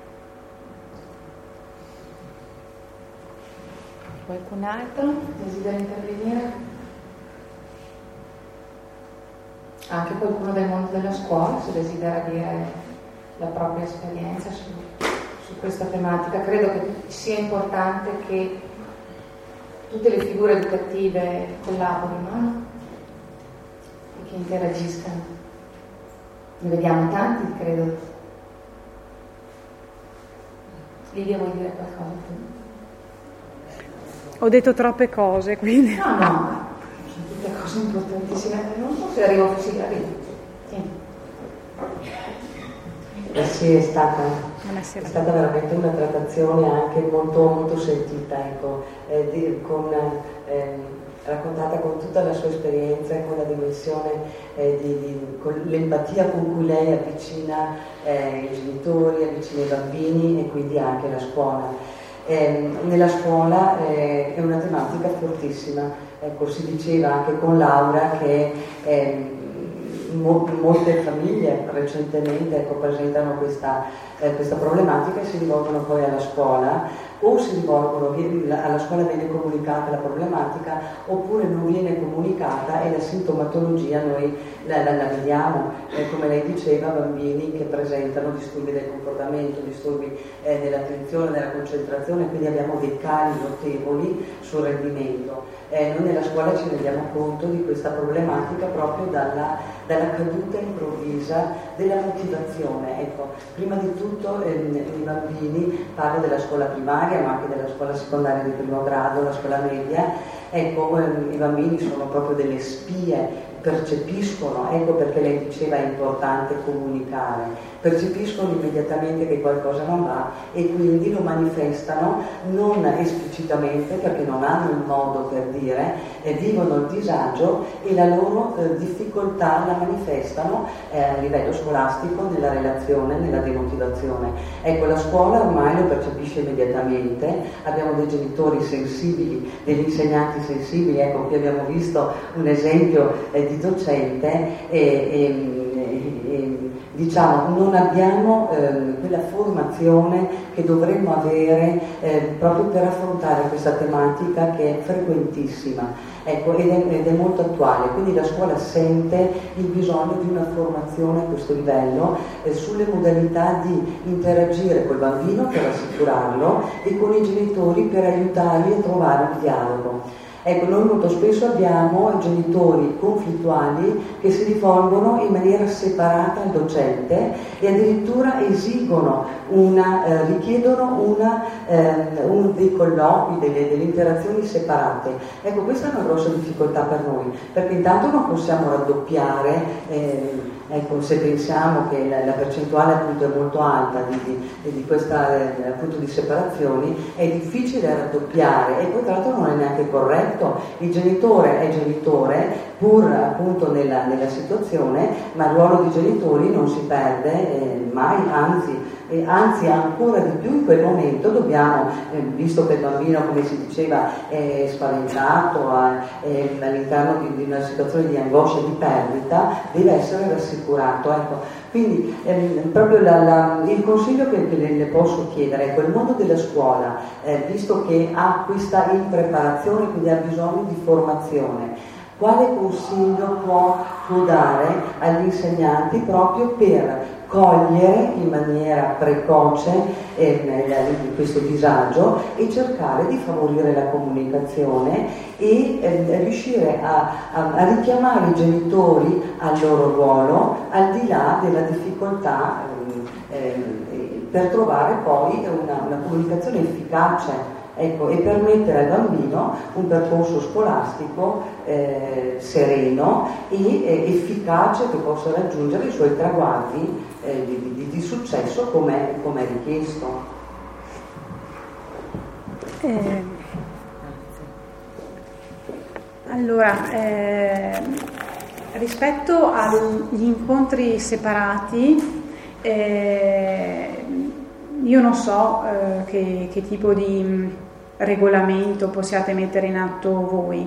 Qualcun altro desidera intervenire? Anche qualcuno del mondo della scuola, se desidera dire la propria esperienza su, su questa tematica. Credo che sia importante che tutte le figure educative collaborino, no? E che interagiscano. Ne vediamo tanti, credo. Lidia, vuoi dire qualcosa tu? Ho detto troppe cose, quindi... No, no, sono tutte cose importantissime. Non so se arrivo così a dire. Eh sì, è stata, è stata veramente una trattazione anche molto, molto sentita, ecco, eh, di, con, eh, raccontata con tutta la sua esperienza, con la dimensione, eh, di, di, con l'empatia con cui lei avvicina eh, i genitori, avvicina i bambini e quindi anche la scuola. Eh, nella scuola eh, è una tematica fortissima, ecco, si diceva anche con Laura che eh, mo- molte famiglie recentemente ecco, presentano questa, eh, questa problematica e si rivolgono poi alla scuola, o si rivolgono, alla scuola viene comunicata la problematica oppure non viene comunicata e la sintomatologia noi la, la, la vediamo, eh, come lei diceva, bambini che presentano disturbi del comportamento, disturbi eh, dell'attenzione, della concentrazione, quindi abbiamo dei cali notevoli sul rendimento. Eh, noi nella scuola ci rendiamo conto di questa problematica proprio dalla, dalla caduta improvvisa della motivazione. Ecco, prima di tutto ehm, i bambini, parlo della scuola primaria ma anche della scuola secondaria di primo grado, la scuola media, ecco, ehm, i bambini sono proprio delle spie, percepiscono, ecco perché lei diceva è importante comunicare, percepiscono immediatamente che qualcosa non va e quindi lo manifestano non esplicitamente perché non hanno il modo per dire, eh, vivono il disagio e la loro eh, difficoltà la manifestano eh, a livello scolastico nella relazione, nella demotivazione. Ecco, la scuola ormai lo percepisce immediatamente, abbiamo dei genitori sensibili, degli insegnanti sensibili, ecco qui abbiamo visto un esempio eh, di docente e, e, e diciamo non abbiamo eh, quella formazione che dovremmo avere eh, proprio per affrontare questa tematica che è frequentissima, ecco, ed, è, ed è molto attuale, quindi la scuola sente il bisogno di una formazione a questo livello eh, sulle modalità di interagire col bambino per assicurarlo e con i genitori per aiutarli a trovare un dialogo. Ecco, noi molto spesso abbiamo genitori conflittuali che si rivolgono in maniera separata al docente e addirittura esigono una, eh, richiedono una, eh, un, dei colloqui, delle, delle interazioni separate. Ecco, questa è una grossa difficoltà per noi, perché intanto non possiamo raddoppiare, eh, ecco, se pensiamo che la, la percentuale appunto è molto alta di, di, di questa eh, appunto di separazioni, è difficile raddoppiare e poi tra l'altro non è neanche corretto. Il genitore è genitore pur appunto nella, nella situazione, ma il ruolo di genitori non si perde eh, mai, anzi, eh, anzi ancora di più in quel momento dobbiamo, eh, visto che il bambino, come si diceva, è spaventato, è all'interno di, di una situazione di angoscia e di perdita, deve essere rassicurato. Ecco. Quindi ehm, proprio la, la, il consiglio che, che le, le posso chiedere è quel mondo della scuola, eh, visto che ha questa impreparazione, quindi ha bisogno di formazione, quale consiglio può, può dare agli insegnanti proprio per cogliere in maniera precoce eh, questo disagio e cercare di favorire la comunicazione e eh, riuscire a, a, a richiamare i genitori al loro ruolo al di là della difficoltà eh, eh, per trovare poi una, una comunicazione efficace. Ecco, e permettere al bambino un percorso scolastico eh, sereno e eh, efficace che possa raggiungere i suoi traguardi eh, di, di, di successo come è richiesto. Eh, allora, eh, rispetto agli incontri separati, eh, io non so eh, che, che tipo di regolamento possiate mettere in atto voi.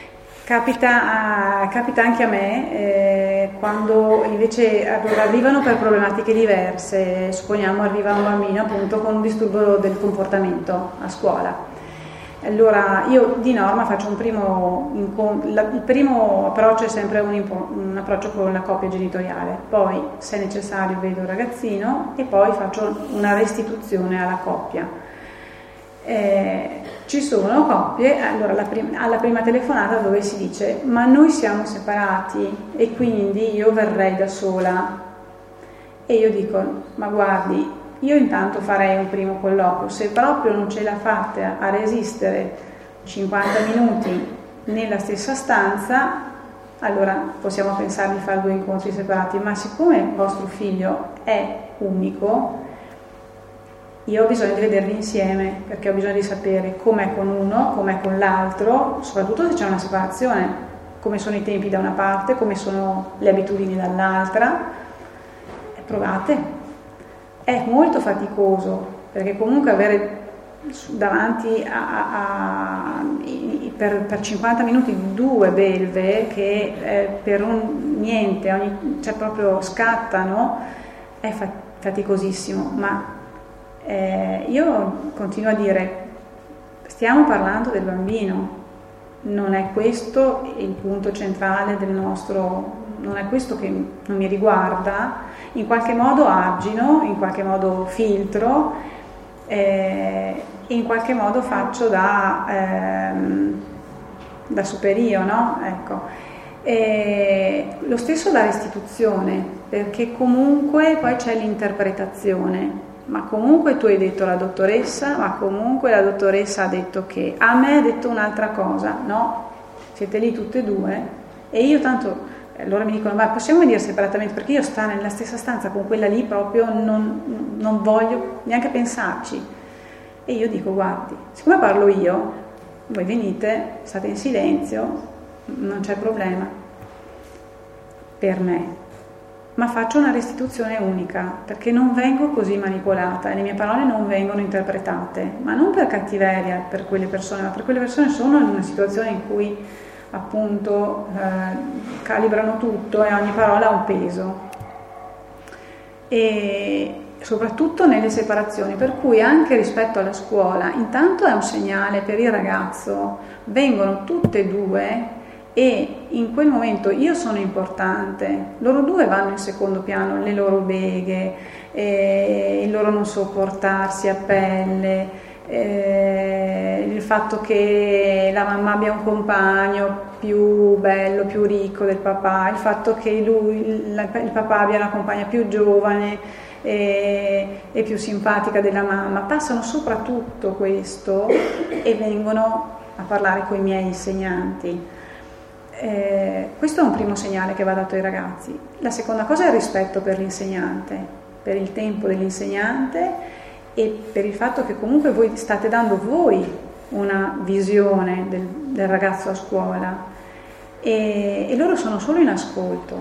Capita, a, capita anche a me eh, quando invece arrivano per problematiche diverse, supponiamo arriva un bambino appunto con un disturbo del comportamento a scuola. Allora io di norma faccio un primo incontro, il primo approccio è sempre un, un approccio con la coppia genitoriale, poi se necessario vedo il ragazzino e poi faccio una restituzione alla coppia. Eh, ci sono coppie, allora la prim- alla prima telefonata dove si dice ma noi siamo separati e quindi io verrei da sola e io dico ma guardi, io intanto farei un primo colloquio, se proprio non ce la fate a resistere cinquanta minuti nella stessa stanza, allora possiamo pensare di fare due incontri separati, ma siccome il vostro figlio è unico, io ho bisogno di vederli insieme, perché ho bisogno di sapere com'è con uno, com'è con l'altro, soprattutto se c'è una separazione, come sono i tempi da una parte, come sono le abitudini dall'altra. Provate. È molto faticoso, perché comunque avere davanti a, a, a, per, per cinquanta minuti due belve che eh, per un niente, ogni, cioè proprio scattano, è faticosissimo, ma eh, io continuo a dire, stiamo parlando del bambino, non è questo il punto centrale del nostro, non è questo che non mi riguarda. In qualche modo argino, in qualche modo filtro eh, e in qualche modo faccio da, ehm, da superio, no? Ecco. E lo stesso la restituzione, perché comunque poi c'è l'interpretazione, ma comunque tu hai detto alla dottoressa, ma comunque la dottoressa ha detto che, a me ha detto un'altra cosa, no? Siete lì tutte e due e io tanto loro mi dicono, ma possiamo venire separatamente, perché io stare nella stessa stanza con quella lì proprio non, non voglio neanche pensarci. E io dico, guardi, siccome parlo io, voi venite, state in silenzio, non c'è problema per me, ma faccio una restituzione unica, perché non vengo così manipolata e le mie parole non vengono interpretate, ma non per cattiveria per quelle persone, ma per quelle persone sono in una situazione in cui appunto eh, calibrano tutto e ogni parola ha un peso, e soprattutto nelle separazioni, per cui anche rispetto alla scuola intanto è un segnale per il ragazzo, vengono tutte e due e in quel momento io sono importante, loro due vanno in secondo piano, le loro beghe, eh, il loro non sopportarsi a pelle, eh, il fatto che la mamma abbia un compagno più bello, più ricco del papà, il fatto che lui, il, il papà abbia una compagna più giovane e, e più simpatica della mamma, passano soprattutto questo e vengono a parlare con i miei insegnanti. Eh, questo è un primo segnale che va dato ai ragazzi. La seconda cosa è il rispetto per l'insegnante, per il tempo dell'insegnante e per il fatto che comunque voi state dando voi una visione del, del ragazzo a scuola e, e loro sono solo in ascolto.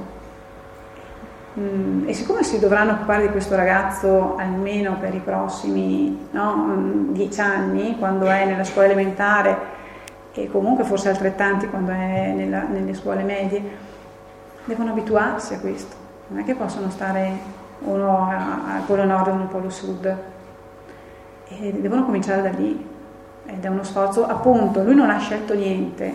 Mm, e siccome si dovranno occupare di questo ragazzo almeno per i prossimi no, dieci anni, quando è nella scuola elementare, e comunque forse altrettanti quando è nella, nelle scuole medie, devono abituarsi a questo, non è che possono stare uno al polo nord e uno al polo sud, e devono cominciare da lì, ed è uno sforzo, appunto, lui non ha scelto niente,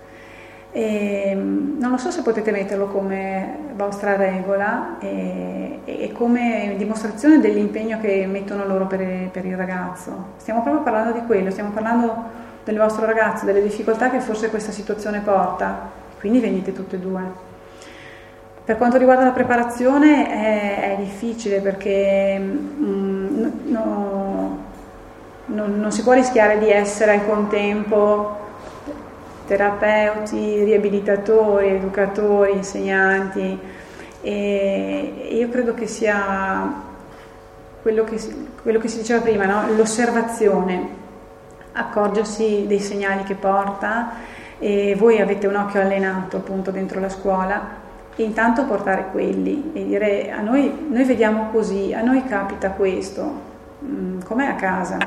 e non lo so se potete metterlo come vostra regola e, e come dimostrazione dell'impegno che mettono loro per, per il ragazzo. Stiamo proprio parlando di quello, stiamo parlando del vostro ragazzo, delle difficoltà che forse questa situazione porta, quindi venite tutte e due. Per quanto riguarda la preparazione è, è difficile perché mm, no, no, non si può rischiare di essere al contempo terapeuti, riabilitatori, educatori, insegnanti, e io credo che sia quello che, quello che si diceva prima, no? L'osservazione, accorgersi dei segnali che porta, e voi avete un occhio allenato appunto dentro la scuola, e intanto portare quelli e dire a noi, noi vediamo così, a noi capita questo, mm, com'è a casa?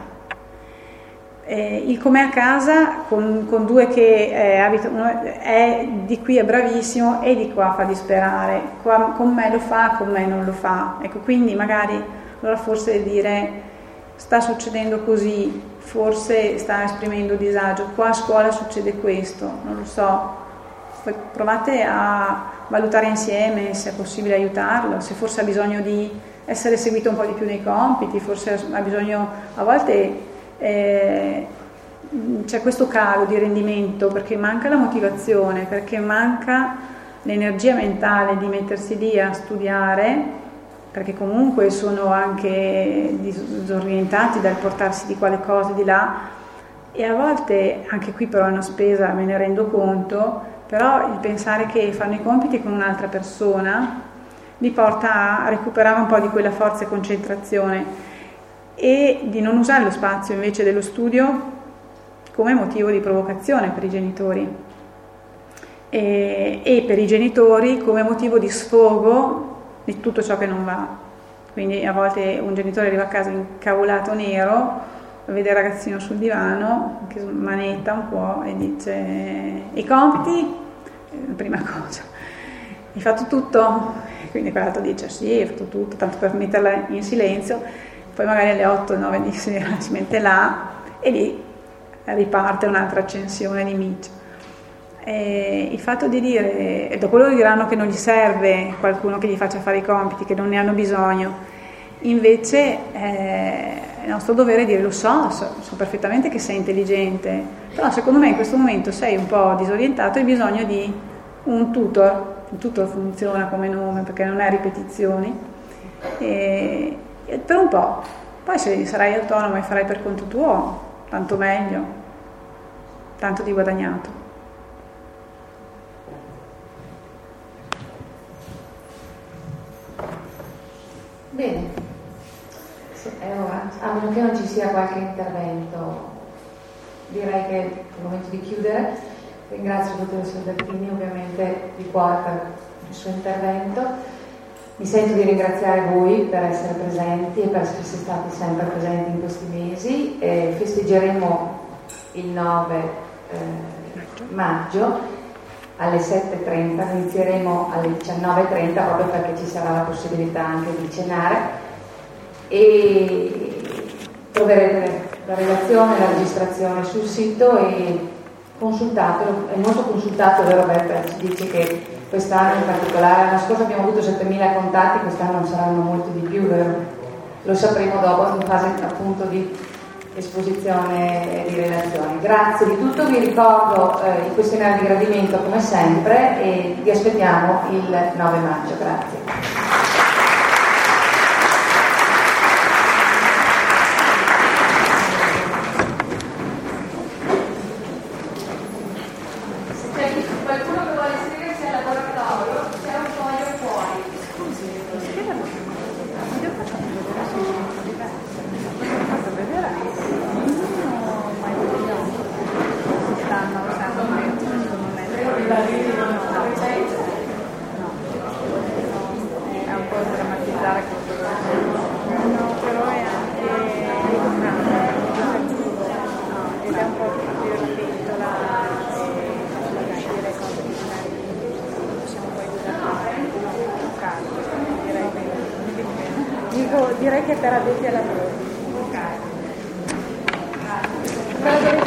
Eh, il com'è a casa con, con due che eh, abitano, è di qui è bravissimo e di qua fa disperare, qua con me lo fa, con me non lo fa, ecco, quindi magari allora forse dire sta succedendo così, forse sta esprimendo disagio, qua a scuola succede questo, non lo so, poi provate a valutare insieme se è possibile aiutarlo, se forse ha bisogno di essere seguito un po' di più nei compiti, forse ha bisogno, a volte eh, c'è questo calo di rendimento perché manca la motivazione, perché manca l'energia mentale di mettersi lì a studiare, perché comunque sono anche disorientati dal portarsi di quelle cose di là, e a volte anche qui però è una spesa, me ne rendo conto, però il pensare che fanno i compiti con un'altra persona li porta a recuperare un po' di quella forza e concentrazione e di non usare lo spazio invece dello studio come motivo di provocazione per i genitori e, e per i genitori come motivo di sfogo di tutto ciò che non va. Quindi a volte un genitore arriva a casa incavolato nero, vede il ragazzino sul divano che manetta un po' e dice i compiti, prima cosa, hai fatto tutto? Quindi quell'altro dice sì, hai fatto tutto, tanto per metterla in silenzio, poi magari alle otto nove di sera si mette là e lì riparte un'altra accensione di micio. E il fatto di dire, e dopo loro diranno che non gli serve qualcuno che gli faccia fare i compiti, che non ne hanno bisogno, invece eh, è nostro dovere dire lo so, so, so perfettamente che sei intelligente, però secondo me in questo momento sei un po' disorientato e hai bisogno di un tutor. Il tutor funziona come nome perché non è ripetizioni, e, e per un po', poi se sarai autonomo e farai per conto tuo, tanto meglio, tanto di guadagnato. allora, a meno che non ci sia qualche intervento, direi che è il momento di chiudere. Ringrazio il dottor Bertini ovviamente di cuore per il suo intervento. Mi sento di ringraziare voi per essere presenti e per essere stati sempre presenti in questi mesi. E festeggeremo il nove eh, maggio alle sette e trenta, inizieremo alle diciannove e trenta proprio perché ci sarà la possibilità anche di cenare e troverete la relazione, la registrazione sul sito e consultatelo, è molto consultato, vero Roberta? Ci dice che quest'anno in particolare, l'anno scorso abbiamo avuto settemila contatti, quest'anno saranno molti di più, vero? Lo sapremo dopo in fase appunto di esposizione e di relazioni. Grazie di tutto, vi ricordo eh, il questionario di gradimento come sempre e vi aspettiamo il nove maggio. Grazie. Direi che per addetti ai lavori. Okay.